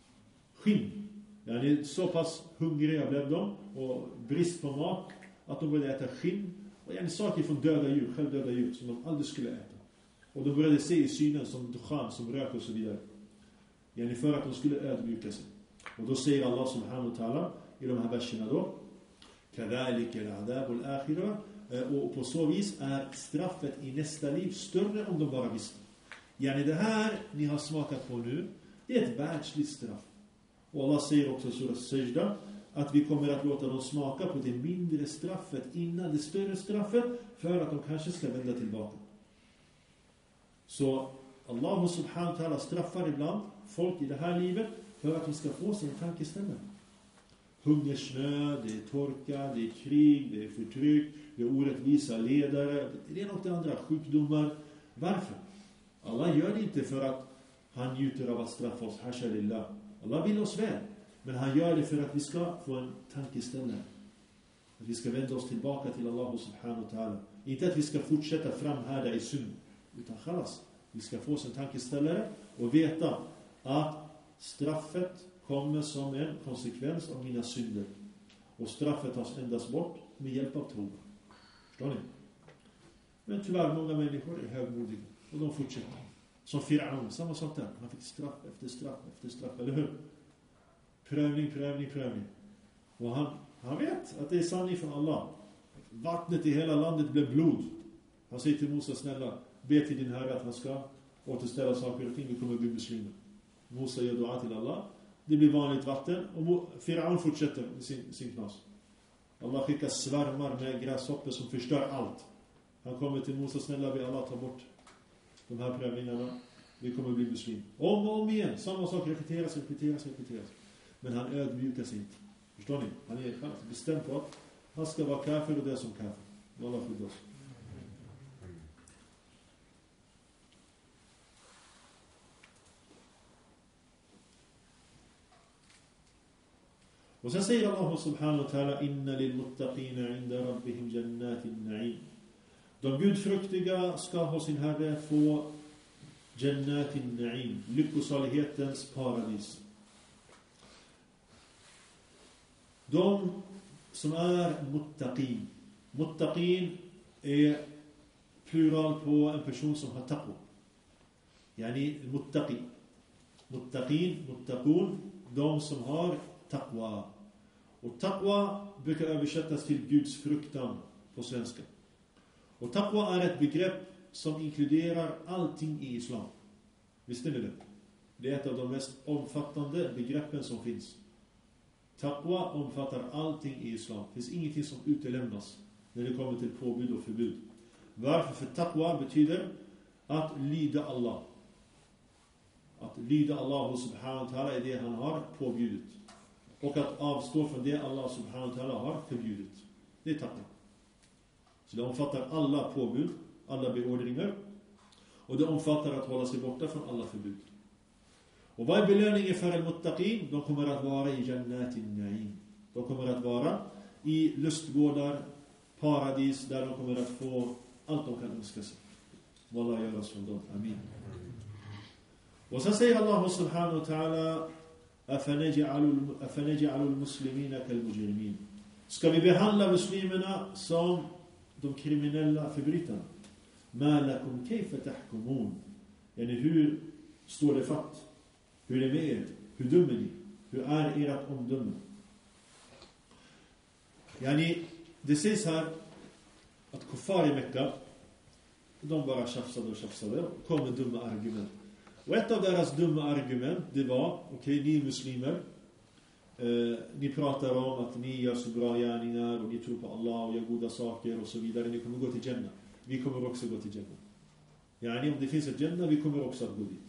Skinn. Yani så pass hungriga blev de och brist på mat att de började äta skinn. Och yani saker från döda djur, självdöda djur som de aldrig skulle äta. Och de började se i synen som dukhan, som rök och så vidare. Yani för att de skulle ödmjuka sig. Och då säger Allah subhanahu wa ta'ala i de här verserna då: كَذَلِكَ الْعَذَابُ الْآخِرَةِ. Och på så vis är straffet i nästa liv större om de bara visste. Yani det här ni har smakat på nu, det är ett världsligt straff. Och Allah säger också i surah Sajda att vi kommer att låta dem smaka på det mindre straffet innan det större straffet, för att de kanske ska vända tillbaka. Så Allah subhanahu wa ta'ala straffar ibland folk i det här livet för att de ska få sin tankeställning. Hungersnöd, det är torka, det är krig, det är förtryck, det är orättvisa ledare, det är något andra, sjukdomar. Varför? Allah gör det inte för att han njuter av att straffa oss, hasha lillah. Allah vill oss väl, men han gör det för att vi ska få en tankeställning. Att vi ska vända oss tillbaka till Allah subhanahu wa ta'ala. Inte att vi ska fortsätta framhärda i synd, utan khalas. Vi ska få oss en tankeställare och veta att straffet kommer som en konsekvens av mina synder. Och straffet tas endast bort med hjälp av tro. Förstår ni? Men tyvärr, många människor är högmodiga. Och de fortsätter. Som Fir'aun, samma sak där. Han fick straff efter straff efter straff, eller hur? Prövning, prövning, prövning. Och han, han vet att det är sanning från Allah. Vattnet i hela landet blev blod. Han säger till Moses: snälla, be till din herre att han ska återställa saker och ting, vi kommer att bli muslimer. Musa gör dua till Allah. Det blir vanligt vatten. Och Firaun fortsätter med sin, sin knas. Allah skickar svärmar med gräshoppor som förstör allt. Han kommer till Musa, snälla be Allah ta bort de här prövningarna. Vi kommer bli muslim. Om och om igen. Samma sak repeteras, repeteras, repeteras. Men han ödmjukar sig inte. Förstår ni? Han är bestämd på att han ska vara kafir och det som kafir. Allah skyddar oss. Och sen säger Allah subhanahu wa ta'ala inna lil muttaqina inda rabbihim jannatin na'im. De gudfruktiga ska ha sin Herre få jannatin na'im, lyckosalighetens paradis. De som är muttaqin. Muttaqin är plural på en person som har taqwa. Yani muttaqi. Muttaqin, muttaqun, de som har taqwa. Och taqwa brukar översättas till Guds fruktan på svenska. Och taqwa är ett begrepp som inkluderar allting i islam. Visste ni det? Det är ett av de mest omfattande begreppen som finns. Taqwa omfattar allting i islam. Det finns ingenting som utelämnas när det kommer till påbud och förbud. Varför? För taqwa betyder att lyda Allah. Att lyda Allah subhanahu wa ta'ala är det han har påbjudit. Och att avstå från det Allah subhanahu wa ta'ala har förbjudit. Det är taqwa. Så det omfattar alla påbud, alla beordringar. Och det omfattar att hålla sig borta från alla förbud. Och vad är belöningen för al-muttaqin? De kommer att vara i jannatin na'im. De kommer att vara i lustgårdar, paradis, där de kommer att få allt de kan önska sig. Wallah gör oss från dem. Amin. Och sen säger Allah subhanahu wa ta'ala afanaj'alu al-muslimina kal-mujrimin. Ska vi behandla muslimerna som de kriminella förbrytarna? Ma lakum kayfa tahkumun? Yani hur står det fatt? Hur är det med er? Hur dömer ni? Hur är ert omdöme? Yani, det sägs här att kuffar i Mekka, de bara tjafsade och tjafsade och kom med dumma argument. Och ett av deras dumma argument, det var, okej, okay, ni är muslimer, eh, ni pratar om att ni gör så bra gärningar och ni tror på Allah och gör goda saker och så vidare. Ni kommer gå till Jannah. Vi kommer också gå till Jannah. Yani, om det finns ett Jannah, vi kommer också att gå dit.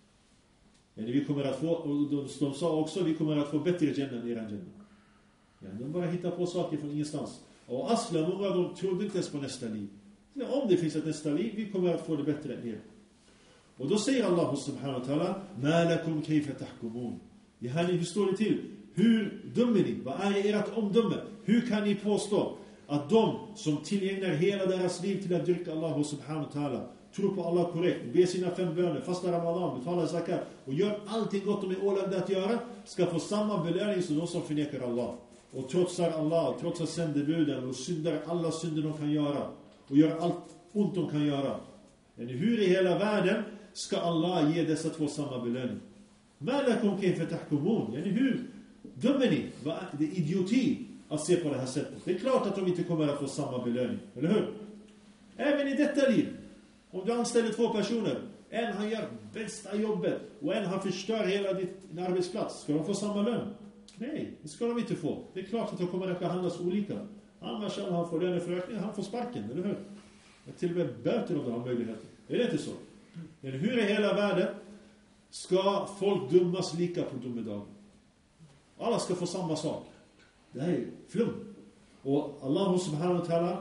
Yani, vi kommer att få, och de, de sa också, vi kommer att få bättre Jannah än eran Jannah. Yani, de bara hittar på saker från ingenstans. Och asla, många av dem trodde inte ens på nästa liv. Så om det finns ett nästa liv, vi kommer att få det bättre än er. Och då säger Allah subhanahu wa ta'ala ma lakum kayfa tahkumun. Ja, hur står det till? Hur dömer ni? Vad är ert omdöme? Hur kan ni påstå att de som tillgängnar hela deras liv till att dyrka Allah subhanahu wa ta'ala, tror på Allah korrekt, ber sina fem böner, fastar Ramadan, betalar zakat och gör allting gott de är ålagda att göra, ska få samma belöning som de som förnekar Allah och trotsar Allah, trotsar sändebuden och syndar alla synder de kan göra och gör allt ont de kan göra. Men hur i hela världen ska Allah ge dessa två samma belöning? Ma lakum kayfa tahkumun? Yani hur dömer ni? Det är idioti att se på det här sättet. Det är klart att de inte kommer att få samma belöning, eller hur? Även i detta liv. Om du anställer två personer, en han gör bästa jobbet och en han förstör hela din arbetsplats, ska de få samma lön? Nej, det ska de inte få. Det är klart att de kommer att behandlas olika. Han, han får löneförökning, han får sparken, eller hur? Till och med böter om de har möjligheter. Är det inte så? Men hur i hela världen ska folk dömas lika på domedagen? Alla ska få samma sak. Det här är flum. Och Allah subhanahu wa ta'ala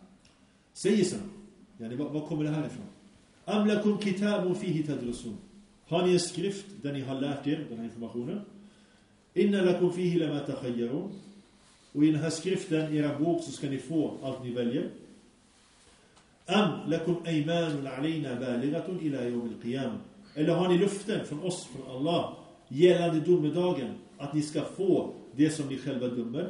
säger så. Yani, vad, vad kommer det här ifrån? Am lakum kitabun fihi tadrusun. Har ni en skrift där ni har lärt er den här informationen? Inna lakum fihi lama takhayyarun. Och i den här skriften, i era bok, så ska ni få allt ni väljer. Am lakum aymanun alayna balighatun ila yawm al-qiyamah. Eller har ni luften från oss, från Allah, gällande domedagen, att ni ska få det som ni själva dömer?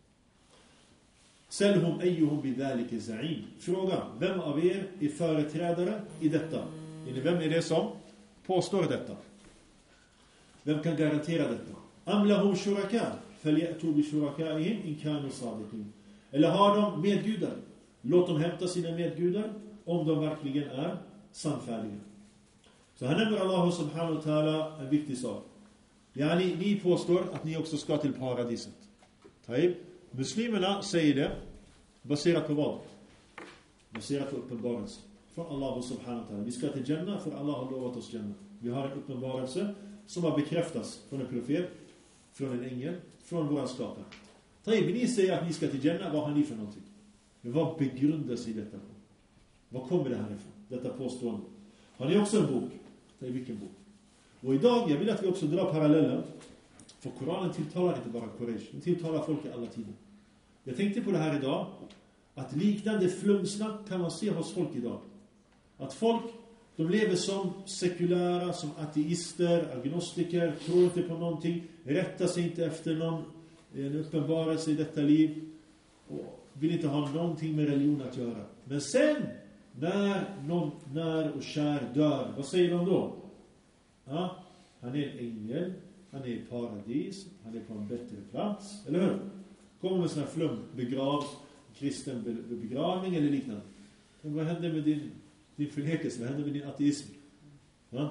Salhum ayyuhum bidhalika za'im. Fråga, vem av er är företrädare i detta? Eller vem är det som påstår detta? Vem kan garantera detta? Am lahum shuraka falyatu bi shurakaihim in kanu sadiqin. Eller har de medgudar? Låt dem hämta sina medgudar om de verkligen är sannfärdiga. Så här nämner Allah subhanahu wa ta'ala en viktig sak. Yani, ni påstår att ni också ska till paradiset. Taib. Muslimerna säger det baserat på vad? Baserat på uppenbarelse från Allah subhanahu wa ta'ala. Vi ska till Jannah för Allah har lovat oss Jannah. Vi har en uppenbarelse som har bekräftats från en profet, från en ängel, från våra skapare. Taib, ni säger att ni ska till Jannah, vad har ni för någonting? Men vad begrundas i detta på? Vad kommer det här ifrån? Detta påstående. Har ni också en bok? Taib, vilken bok? Och idag, jag vill att vi också drar parallellen. För Koranen tilltalar inte bara Quraysh. Den tilltalar folk i alla tider. Jag tänkte på det här idag. Att liknande flumsnack kan man se hos folk idag. Att folk, de lever som sekulära, som ateister, agnostiker, tror inte på någonting, rättar sig inte efter någon en uppenbarelse i detta liv och vill inte ha någonting med religion att göra. Men sen, när någon när och kär dör, vad säger de då? Ja, han är en ängel, han är i paradis, han är på en bättre plats, eller hur? Kommer med sån här flum, begravs, kristen begravning eller liknande. Men vad händer med din, din förnekelse? Vad händer med din ateism? Ja?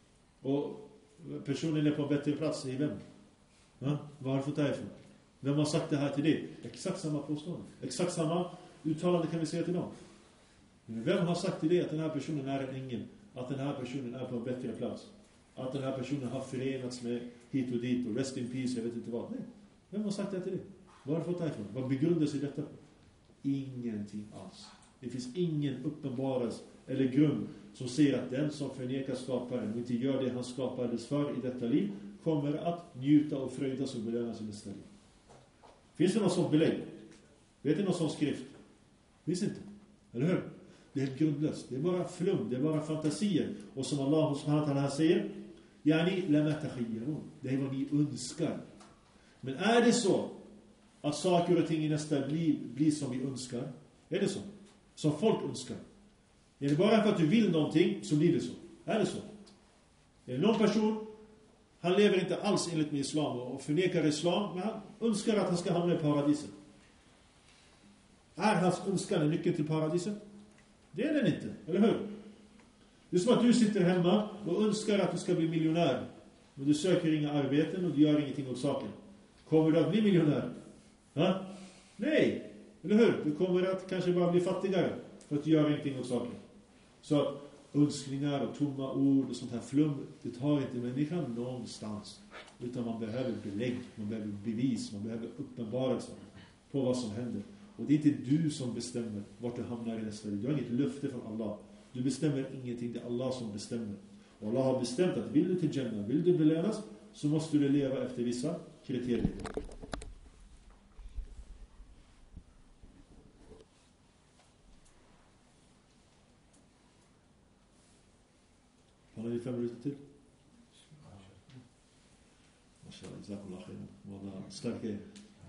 Och personen är på en bättre plats, i vem? Ja? Vad har du fått därifrån? Vem har sagt det här till dig? Exakt samma påstående. Exakt samma uttalande kan vi säga till dem. Men vem har sagt till dig att den här personen är en ängel? Att den här personen är på en bättre plats? Att den här personen har förenats med hit och dit och rest in peace, jag vet inte vad. Nej. Vem har sagt det till dig? Vad har du fått därifrån? Vad begrundas i detta? Ingenting alls. Det finns ingen uppenbarelse eller grund som säger att den som förnekar skaparen och inte gör det han skapades för i detta liv kommer att njuta och fröjdas och belönas i nästa liv. Finns det något sånt belägg? Vet ni någon sån skrift? Finns inte. Eller hur? Det är helt grundlöst. Det är bara flum, det är bara fantasier. Och som Allah subhanahu wa ta'ala säger, yani lama takhayyarun. Det är vad ni önskar. Men är det så att saker och ting i nästa liv blir som vi önskar? Är det så? Som folk önskar? Är det bara för att du vill någonting så blir det så? Är det så? Är det någon person, han lever inte alls enligt med islam och förnekar islam, men han önskar att han ska hamna i paradiset. Är hans önskan en nyckel till paradiset? Det är den inte, eller hur? Det är som att du sitter hemma och önskar att du ska bli miljonär. Men du söker inga arbeten och du gör ingenting åt saken. Kommer du att bli miljonär? Ha? Nej, eller hur? Du kommer att kanske bara bli fattigare för att du gör ingenting åt saken. Så att önskningar och tomma ord och sånt här flum, det tar inte människan någonstans. Utan man behöver belägg, man behöver bevis, man behöver uppenbarelse på vad som händer. Och det är inte du som bestämmer vart du hamnar i nästa liv. Du har inget löfte från Allah. Du bestämmer ingenting, det är Allah som bestämmer. Och Allah har bestämt att vill du till Jannah, vill du belönas, så måste du leva efter vissa kriterier. Har ni fem minuter till? Mashallah, jazakallah khairan. Wallah, stark er.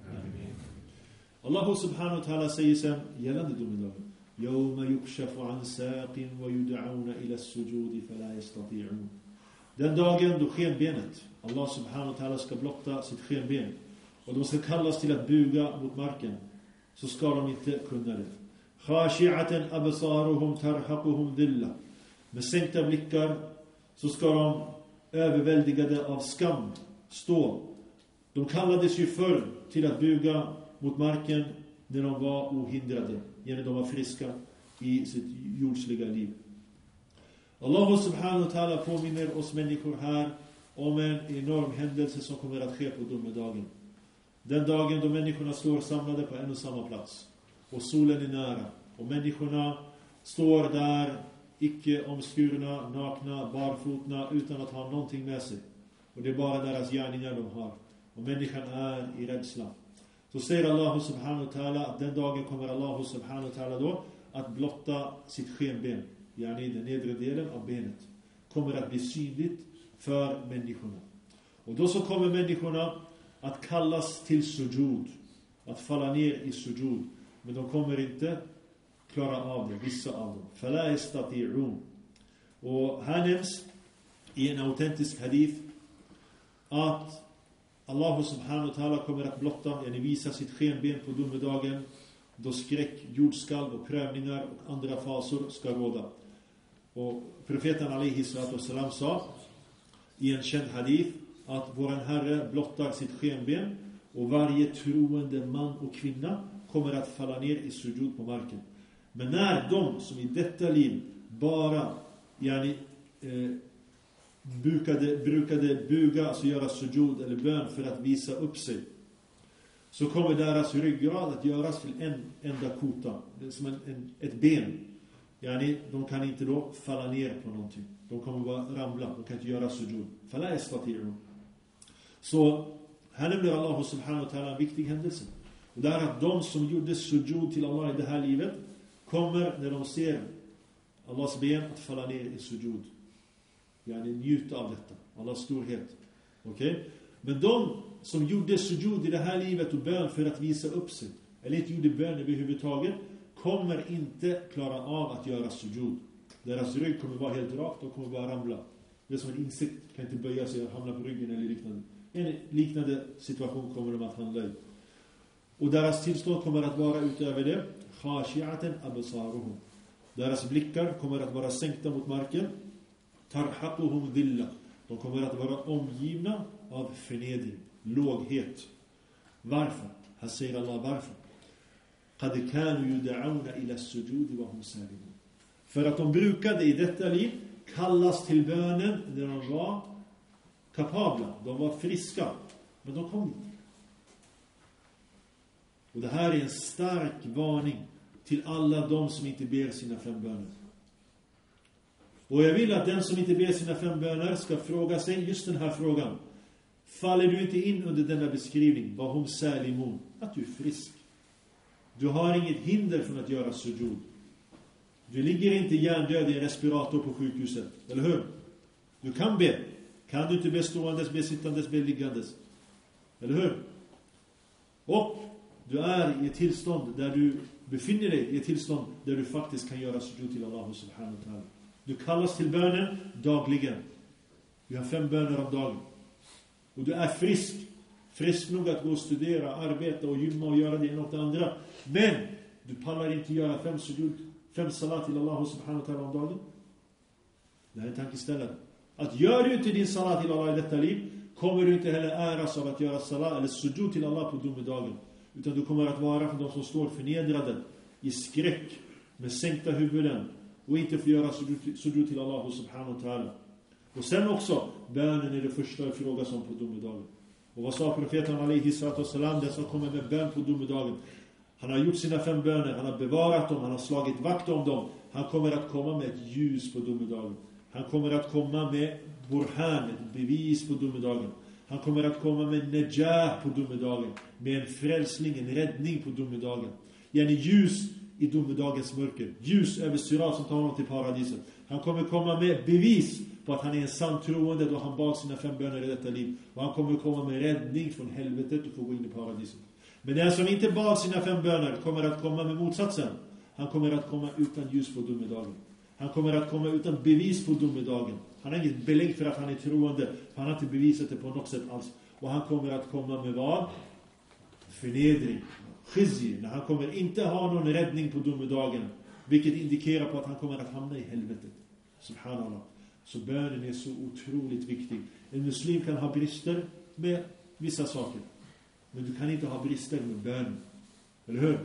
Allah subhanahu wa ta'ala säger sen gällande domedagen: Yawma yukshafu an saqin wa yud'auna ila as-sujudi fala yastati'un. Den dagen då skenbenet, Allah subhanahu wa ta'ala ska blotta sitt skenben och de ska kallas till att buga mot marken, så ska de inte kunna det. Khashi'atan absaruhum tarhaquhum dhilla. Med sänkta blickar så ska de överväldigade av skam stå. De kallades ju förr till att buga mot marken när de var ohindrade, när de var friska i sitt jordsliga liv. Allah subhanahu wa ta'ala påminner oss människor här om en enorm händelse som kommer att ske på domedagen. Den dagen då människorna står samlade på en och samma plats och solen är nära och människorna står där icke omskurna, nakna, barfotna, utan att ha någonting med sig. Och det är bara deras gärningar de har. Och människan är i rädsla. Så säger Allah subhanahu wa ta'ala att den dagen kommer Allah subhanahu wa ta'ala då att blotta sitt skenben. Yani den nedre delen av benet kommer att bli synligt för människorna. Och då så kommer människorna att kallas till sujud. Att falla ner i sujud. Men de kommer inte klara av det, vissa av dem. Fala yastati'un. Och här nämns i en autentisk hadith att Allah subhanahu wa ta'ala kommer att blotta, yani visa sitt skenben på domedagen, då skräck, jordskalv och prövningar och andra fasor ska råda. Och profeten alaihi salatu wassalam sa i en känd hadith att våran Herre blottar sitt skenben och varje troende man och kvinna kommer att falla ner i sujud på marken. Men när de som i detta liv bara yani, eh, brukade, brukade buga, alltså göra sujud eller bön för att visa upp sig, så kommer deras ryggrad att göras till en enda kota. Det är som en, en, ett ben. Yani, de kan inte då falla ner på någonting. De kommer bara ramla. De kan inte göra sujud. Falla estatiru. Så här nämner Allah subhanahu wa ta'ala en viktig händelse. Och det är att de som gjorde sujud till Allah i det här livet kommer när de ser Allahs ben att falla ner i sujud. Yani njuta av detta. Allahs storhet. Okej? Okay? Men de som gjorde sujud i det här livet och bön för att visa upp sig, eller inte gjorde bön överhuvudtaget, kommer inte klara av att göra sujud. Deras rygg kommer vara helt rakt och kommer bara ramla. Det är som en insekt, kan inte böja sig och hamna på ryggen eller liknande. En liknande situation kommer de att handla i. Och deras tillstånd kommer att vara utöver det khashi'atan absaruhum. Deras blickar kommer att vara sänkta mot marken. Tarhaquhum dhilla. De kommer att vara omgivna av förnedring, låghet. Varför? Här säger Allah varför. قَدْ كَانُوا يُدْعَوْنَ إِلَى السُّجُودِ وَهُمْ سَالِمُونَ. För att de brukade i detta liv kallas till bönen när de var kapabla, de var friska, men de kom inte. Och det här är en stark varning till alla de som inte ber sina fem böner. Och jag vill att den som inte ber sina fem böner ska fråga sig just den här frågan. Faller du inte in under denna beskrivning? Wahum salimun. Att du är frisk. Du har inget hinder från att göra sujud. Du ligger inte hjärndöd i en respirator på sjukhuset. Eller hur? Du kan be. Kan du inte be ståendes, be sittandes, be liggandes. Eller hur? Och du är i ett tillstånd där du befinner dig i ett tillstånd där du faktiskt kan göra sujud till Allah subhanahu wa ta'ala. Du kallas till bönen dagligen. Vi har fem böner om dagen. Och du är frisk. Frisk nog att gå och studera, arbeta och gymma och göra det ena och det andra. Men du pallar inte göra fem sujud, fem salat till Allah subhanahu wa ta'ala om dagen. Det här är tankeställande. Att gör du inte din salat till Allah i detta liv, kommer du inte heller äras av att göra salat eller sujud till Allah på domedagen. Utan du kommer att vara för de som står förnedrade i skräck med sänkta huvuden och inte får göra sujud till Allah subhanahu wa ta'ala. Och sen också, bönen är det första att fråga som på domedagen. Och vad sa profeten alaihi salatu wassalam, den som kommer med bön på domedagen? Han har gjort sina fem böner, han har bevarat dem, han har slagit vakt om dem. Han kommer att komma med ett ljus på domedagen. Han kommer att komma med burhan, ett bevis på domedagen. Han kommer att komma med najah på domedagen. Med en frälsning, en räddning på domedagen. Yani ljus i domedagens mörker. Ljus över sirat som tar honom till paradiset. Han kommer komma med bevis på att han är en sann troende då han bad sina fem böner i detta liv. Och han kommer komma med räddning från helvetet och få gå in i paradiset. Men den som inte bad sina fem böner kommer att komma med motsatsen. Han kommer att komma utan ljus på domedagen. Han kommer att komma utan bevis på domedagen. Han har inget belägg för att han är troende. Han har inte bevisat det på något sätt alls. Och han kommer att komma med vad? Förnedring. Khizyi. När han kommer inte ha någon räddning på domedagen. Vilket indikerar på att han kommer att hamna i helvetet. Subhanallah. Så bönen är så otroligt viktig. En muslim kan ha brister med vissa saker. Men du kan inte ha brister med bönen. Eller hur?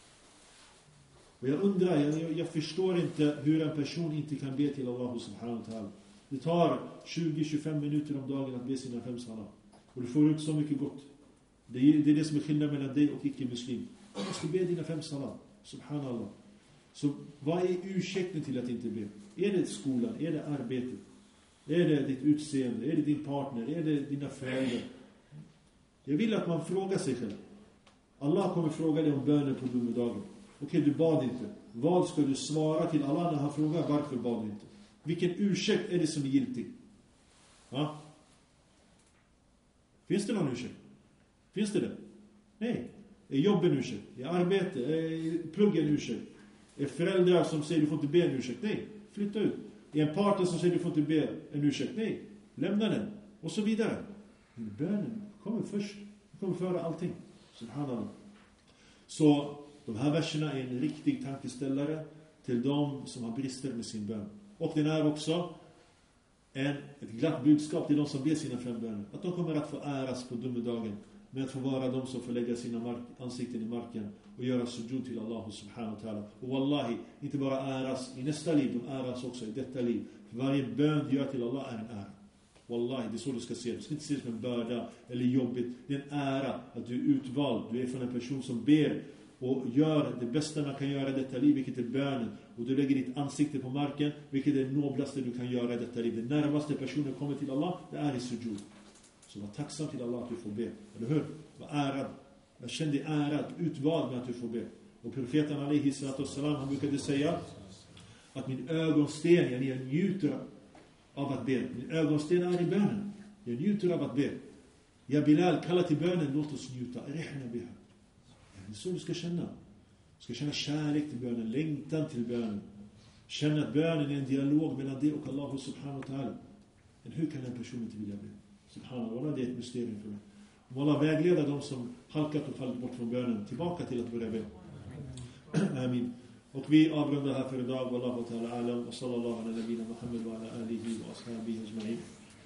Och jag undrar, jag, jag förstår inte hur en person inte kan be till Allah subhanahu wa ta'ala. Det tar tjugo till tjugofem minuter om dagen att be sina fem salat. Och du får ut så mycket gott. Det är, det är det som är skillnad mellan dig och icke-muslim. Du måste be dina fem salat. Subhanallah. Så vad är ursäkten till att inte be? Är det skolan? Är det arbetet? Är det ditt utseende? Är det din partner? Är det dina föräldrar? Jag vill att man frågar sig själv. Allah kommer fråga dig om bönen på domedagen. Okej, du bad inte. Vad ska du svara till Allah när han frågar varför bad du inte? Vilken ursäkt är det som är giltig? Ja? Finns det någon ursäkt? Finns det det? Nej. Är jobben ursäkt? Är arbete? Är pluggen ursäkt? Är föräldrar som säger du får inte be en ursäkt? Nej. Flytta ut. Är en partner som säger du får inte be en ursäkt? Nej. Lämna den. Och så vidare. Men bönen kommer först. Den kommer före allting. Subhanallah. Så de här verserna är en riktig tankeställare till de som har brister med sin bön. Och den är också en, ett glatt budskap till de som ber sina fem böner. Att de kommer att få äras på domedagen med att få vara de som får lägga sina mark, ansikten i marken och göra sujud till Allah subhanahu wa ta'ala. Och wallahi, inte bara äras i nästa liv, de äras också i detta liv. För varje bön du gör till Allah är en ära. Wallahi, det är så du ska se det. Du ska inte se det som en börda eller jobbigt. Det är en ära att du är utvald. Du är från en person som ber och gör det bästa man kan göra i detta liv, vilket är bönen. Och du lägger ditt ansikte på marken, vilket är det noblaste du kan göra i detta liv. Den närmaste personen kommer till Allah, det är i sujud. Så var tacksam till Allah att du får be. Eller hur? Var ärad. Jag kände ärad, utvald med att du får be. Och profeten alaihi salatu wassalam, han brukade säga att min ögonsten, jag, jag njuter av att be. Min ögonsten är i bönen. Jag njuter av att be. Ja Bilal, kalla till bönen, låt oss njuta. Rehna biha. Det är så du ska känna. Du ska känna kärlek till bönen, längtan till bönen. Känna att bönen är en dialog mellan dig och Allah subhanahu wa ta'ala. Men hur kan en person inte vilja be? Subhanallah, det är ett mysterium för mig. Om Allah vägleder de som halkat och fallit bort från bönen tillbaka till att börja be. Amin. Och vi avrundar här för idag. Wallahu ta'ala alam. Och sallallahu ala nabina Muhammad wa ala alihi wa ashabihi ajma'in.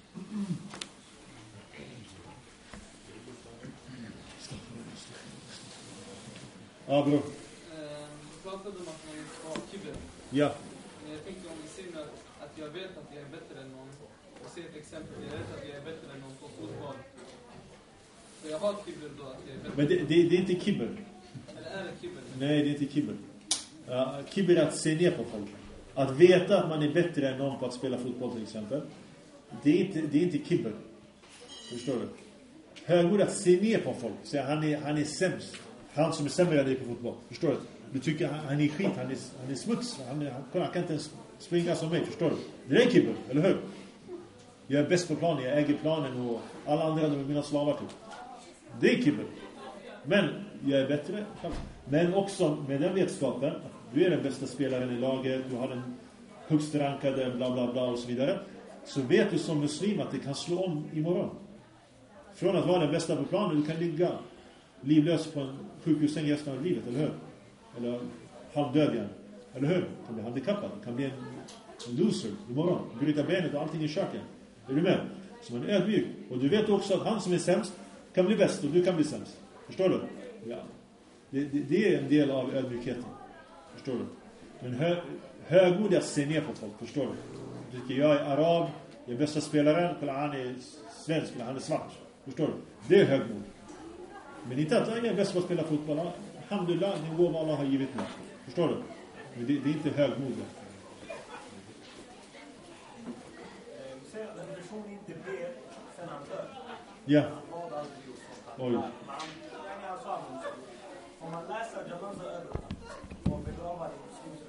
Ja, bro. Du pratade om att man inte ska ha kibber. Ja. Men jag tänkte om vi ser att jag vet att jag är bättre än någon. Och se ett exempel. Jag vet att jag är bättre än någon på fotboll. Så jag har kibber då att jag är bättre. Men det, det, det är inte kibber. Eller är det kibber? Nej, det är inte kibber. Uh, kibber är att se ner på folk. Att veta att man är bättre än någon på att spela fotboll till exempel. Det är inte, det är inte kibber. Förstår du? Högmod att se ner på folk. Säga han är, han är sämst. Han som är sämre än dig på fotboll. Förstår du? Du tycker han, han är skit, han är, han är smuts. Han, är, han, han kan inte ens springa som mig, förstår du? Det är kibber, eller hur? Jag är bäst på planen, jag äger planen och alla andra de är mina slavar typ. Det är kibber. Men jag är bättre. Men också med den vetskapen att du är den bästa spelaren i laget, du har den högst rankade, bla bla bla och så vidare. Så vet du som muslim att det kan slå om imorgon. Från att vara den bästa på planen, du kan ligga livlös på en sjukhussäng resten av livet, eller hur? Eller halvdöd igen, eller hur? Du kan bli handikappad, du kan bli en, en loser imorgon. Du bryter benet och allting är kört igen. Är du med? Så man är ödmjuk. Och du vet också att han som är sämst kan bli bäst och du kan bli sämst. Förstår du? Ja. Det, det, det är en del av ödmjukheten. Förstår du? Men hö, högmodig att se ner på folk, förstår du? Du tycker jag är arab, jag är bästa spelaren, kolla han är svensk eller han är svart. Förstår du? Det är högmod. Men inte att jag är bäst på att spela fotboll. Alhamdulillah, nivå vad Allah har givit mig. Förstår du? Men det, det är inte högmod. Säg att en person inte ber sen han dör. Ja. Oj. Om man läser janaza över och begravar i muslims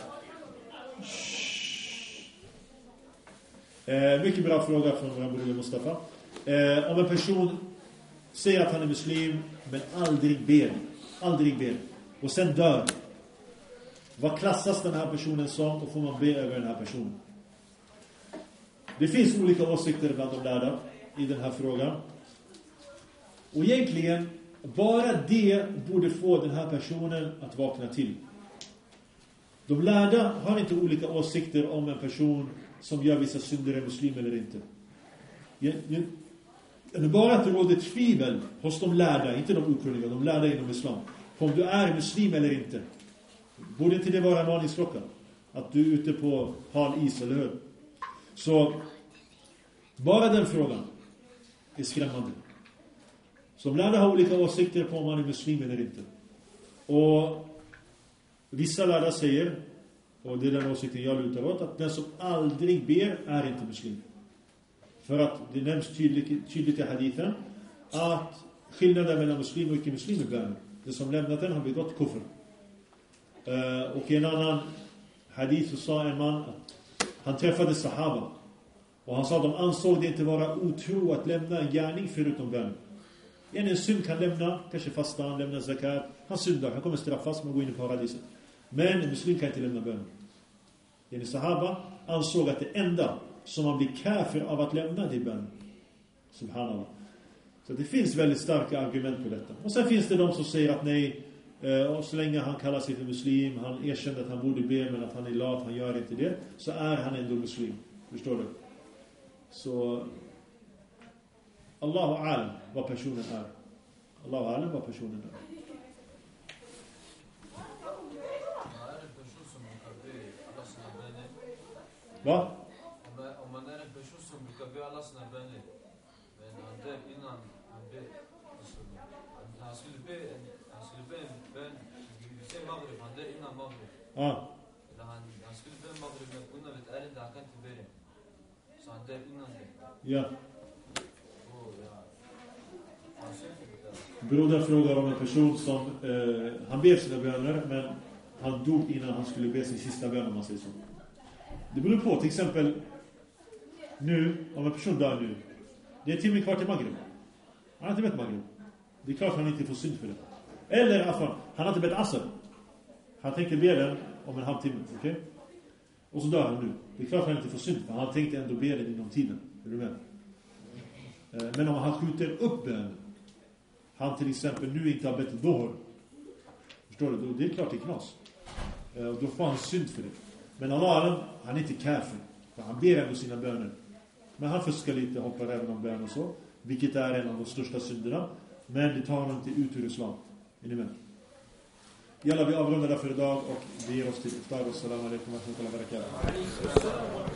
begravningsplats. Eh, mycket bra fråga från vår broder Mustafa. Eh, om en person säger att han är muslim men aldrig ber, aldrig ber och sen dör, vad klassas den här personen som och får man be över den här personen? Det finns olika åsikter bland de lärda i den här frågan. Och egentligen bara det borde få den här personen att vakna till. De lärda har inte olika åsikter om en person som gör vissa synder är muslim eller inte. Det är bara att det råder tvivel hos de lärda, inte de okunniga, de lärda inom islam, på om du är muslim eller inte. Borde inte det vara en varningsklocka? Att du är ute på hal is, eller hur? Så bara den frågan är skrämmande. Som lärda har olika åsikter på om man är muslim eller inte. Och vissa lärda säger, och det är den åsikten jag lutar åt, att den som aldrig ber är inte muslim. För att det nämns tydligt, tydligt i hadithen att skillnaden mellan muslim och icke-muslim är bön. Den som lämnat den har begått kufr. Uh, och i en annan hadith så sa en man att han träffade sahaba. Och han sa att de ansåg det inte vara otro att lämna en gärning förutom bön. En synd kan lämna, kanske fastan, lämna zakat. Han syndar, han kommer straffas med att gå in i paradiset. Men en muslim kan inte lämna bön. En sahaba ansåg att det enda som man blir kafir av att lämna det är bön. Subhanallah. Så det finns väldigt starka argument på detta. Och sen finns det de som säger att nej, Och så länge han kallar sig för muslim, han erkänner att han borde be men att han är lat, han gör inte det, så är han ändå muslim. Förstår du? Så Allahu alam vad personen är. Allahu alam vad personen är. Va? Om man är en person som brukar be alla sina böner, men han dör innan han ber, alltså, han skulle be han skulle be en bön, vi säger Maghrib, han dör innan Maghrib. Ja. Eller han, han skulle be Maghrib, men undan ett ärende, han kan inte be det. Så han dör innan det. Ja. Oh, ja. Han söker det där. Broder frågar om en person som eh, han ber sina böner, men han dog innan han skulle be sin sista bön, om man säger så. Det beror på, till exempel nu, om en person dör nu, det är timme kvar till Maghrib. Han har inte bett Maghrib. Det är klart han inte får synd för det. Eller afan, han har inte bett Asr. Han tänker be den om en halvtimme, okej? Okay? Och så dör han nu. Det är klart han inte får synd, för han tänkte ändå be den inom tiden. Är du med? Men om han skjuter upp bön, han till exempel nu inte har bett Dohr, förstår du? Det är klart det är knas. Då får han synd för det. Men Allah, han är inte kafir. För han ber ändå sina böner. Men han fuskar lite, hoppar även om bön och så. Vilket är en av de största synderna. Men det tar honom inte ut ur islam. Är ni med? Jalla, vi avrundar för idag och vi ger oss till iftar. Assalamu alaikum wa rahmatullahi wa barakatuh.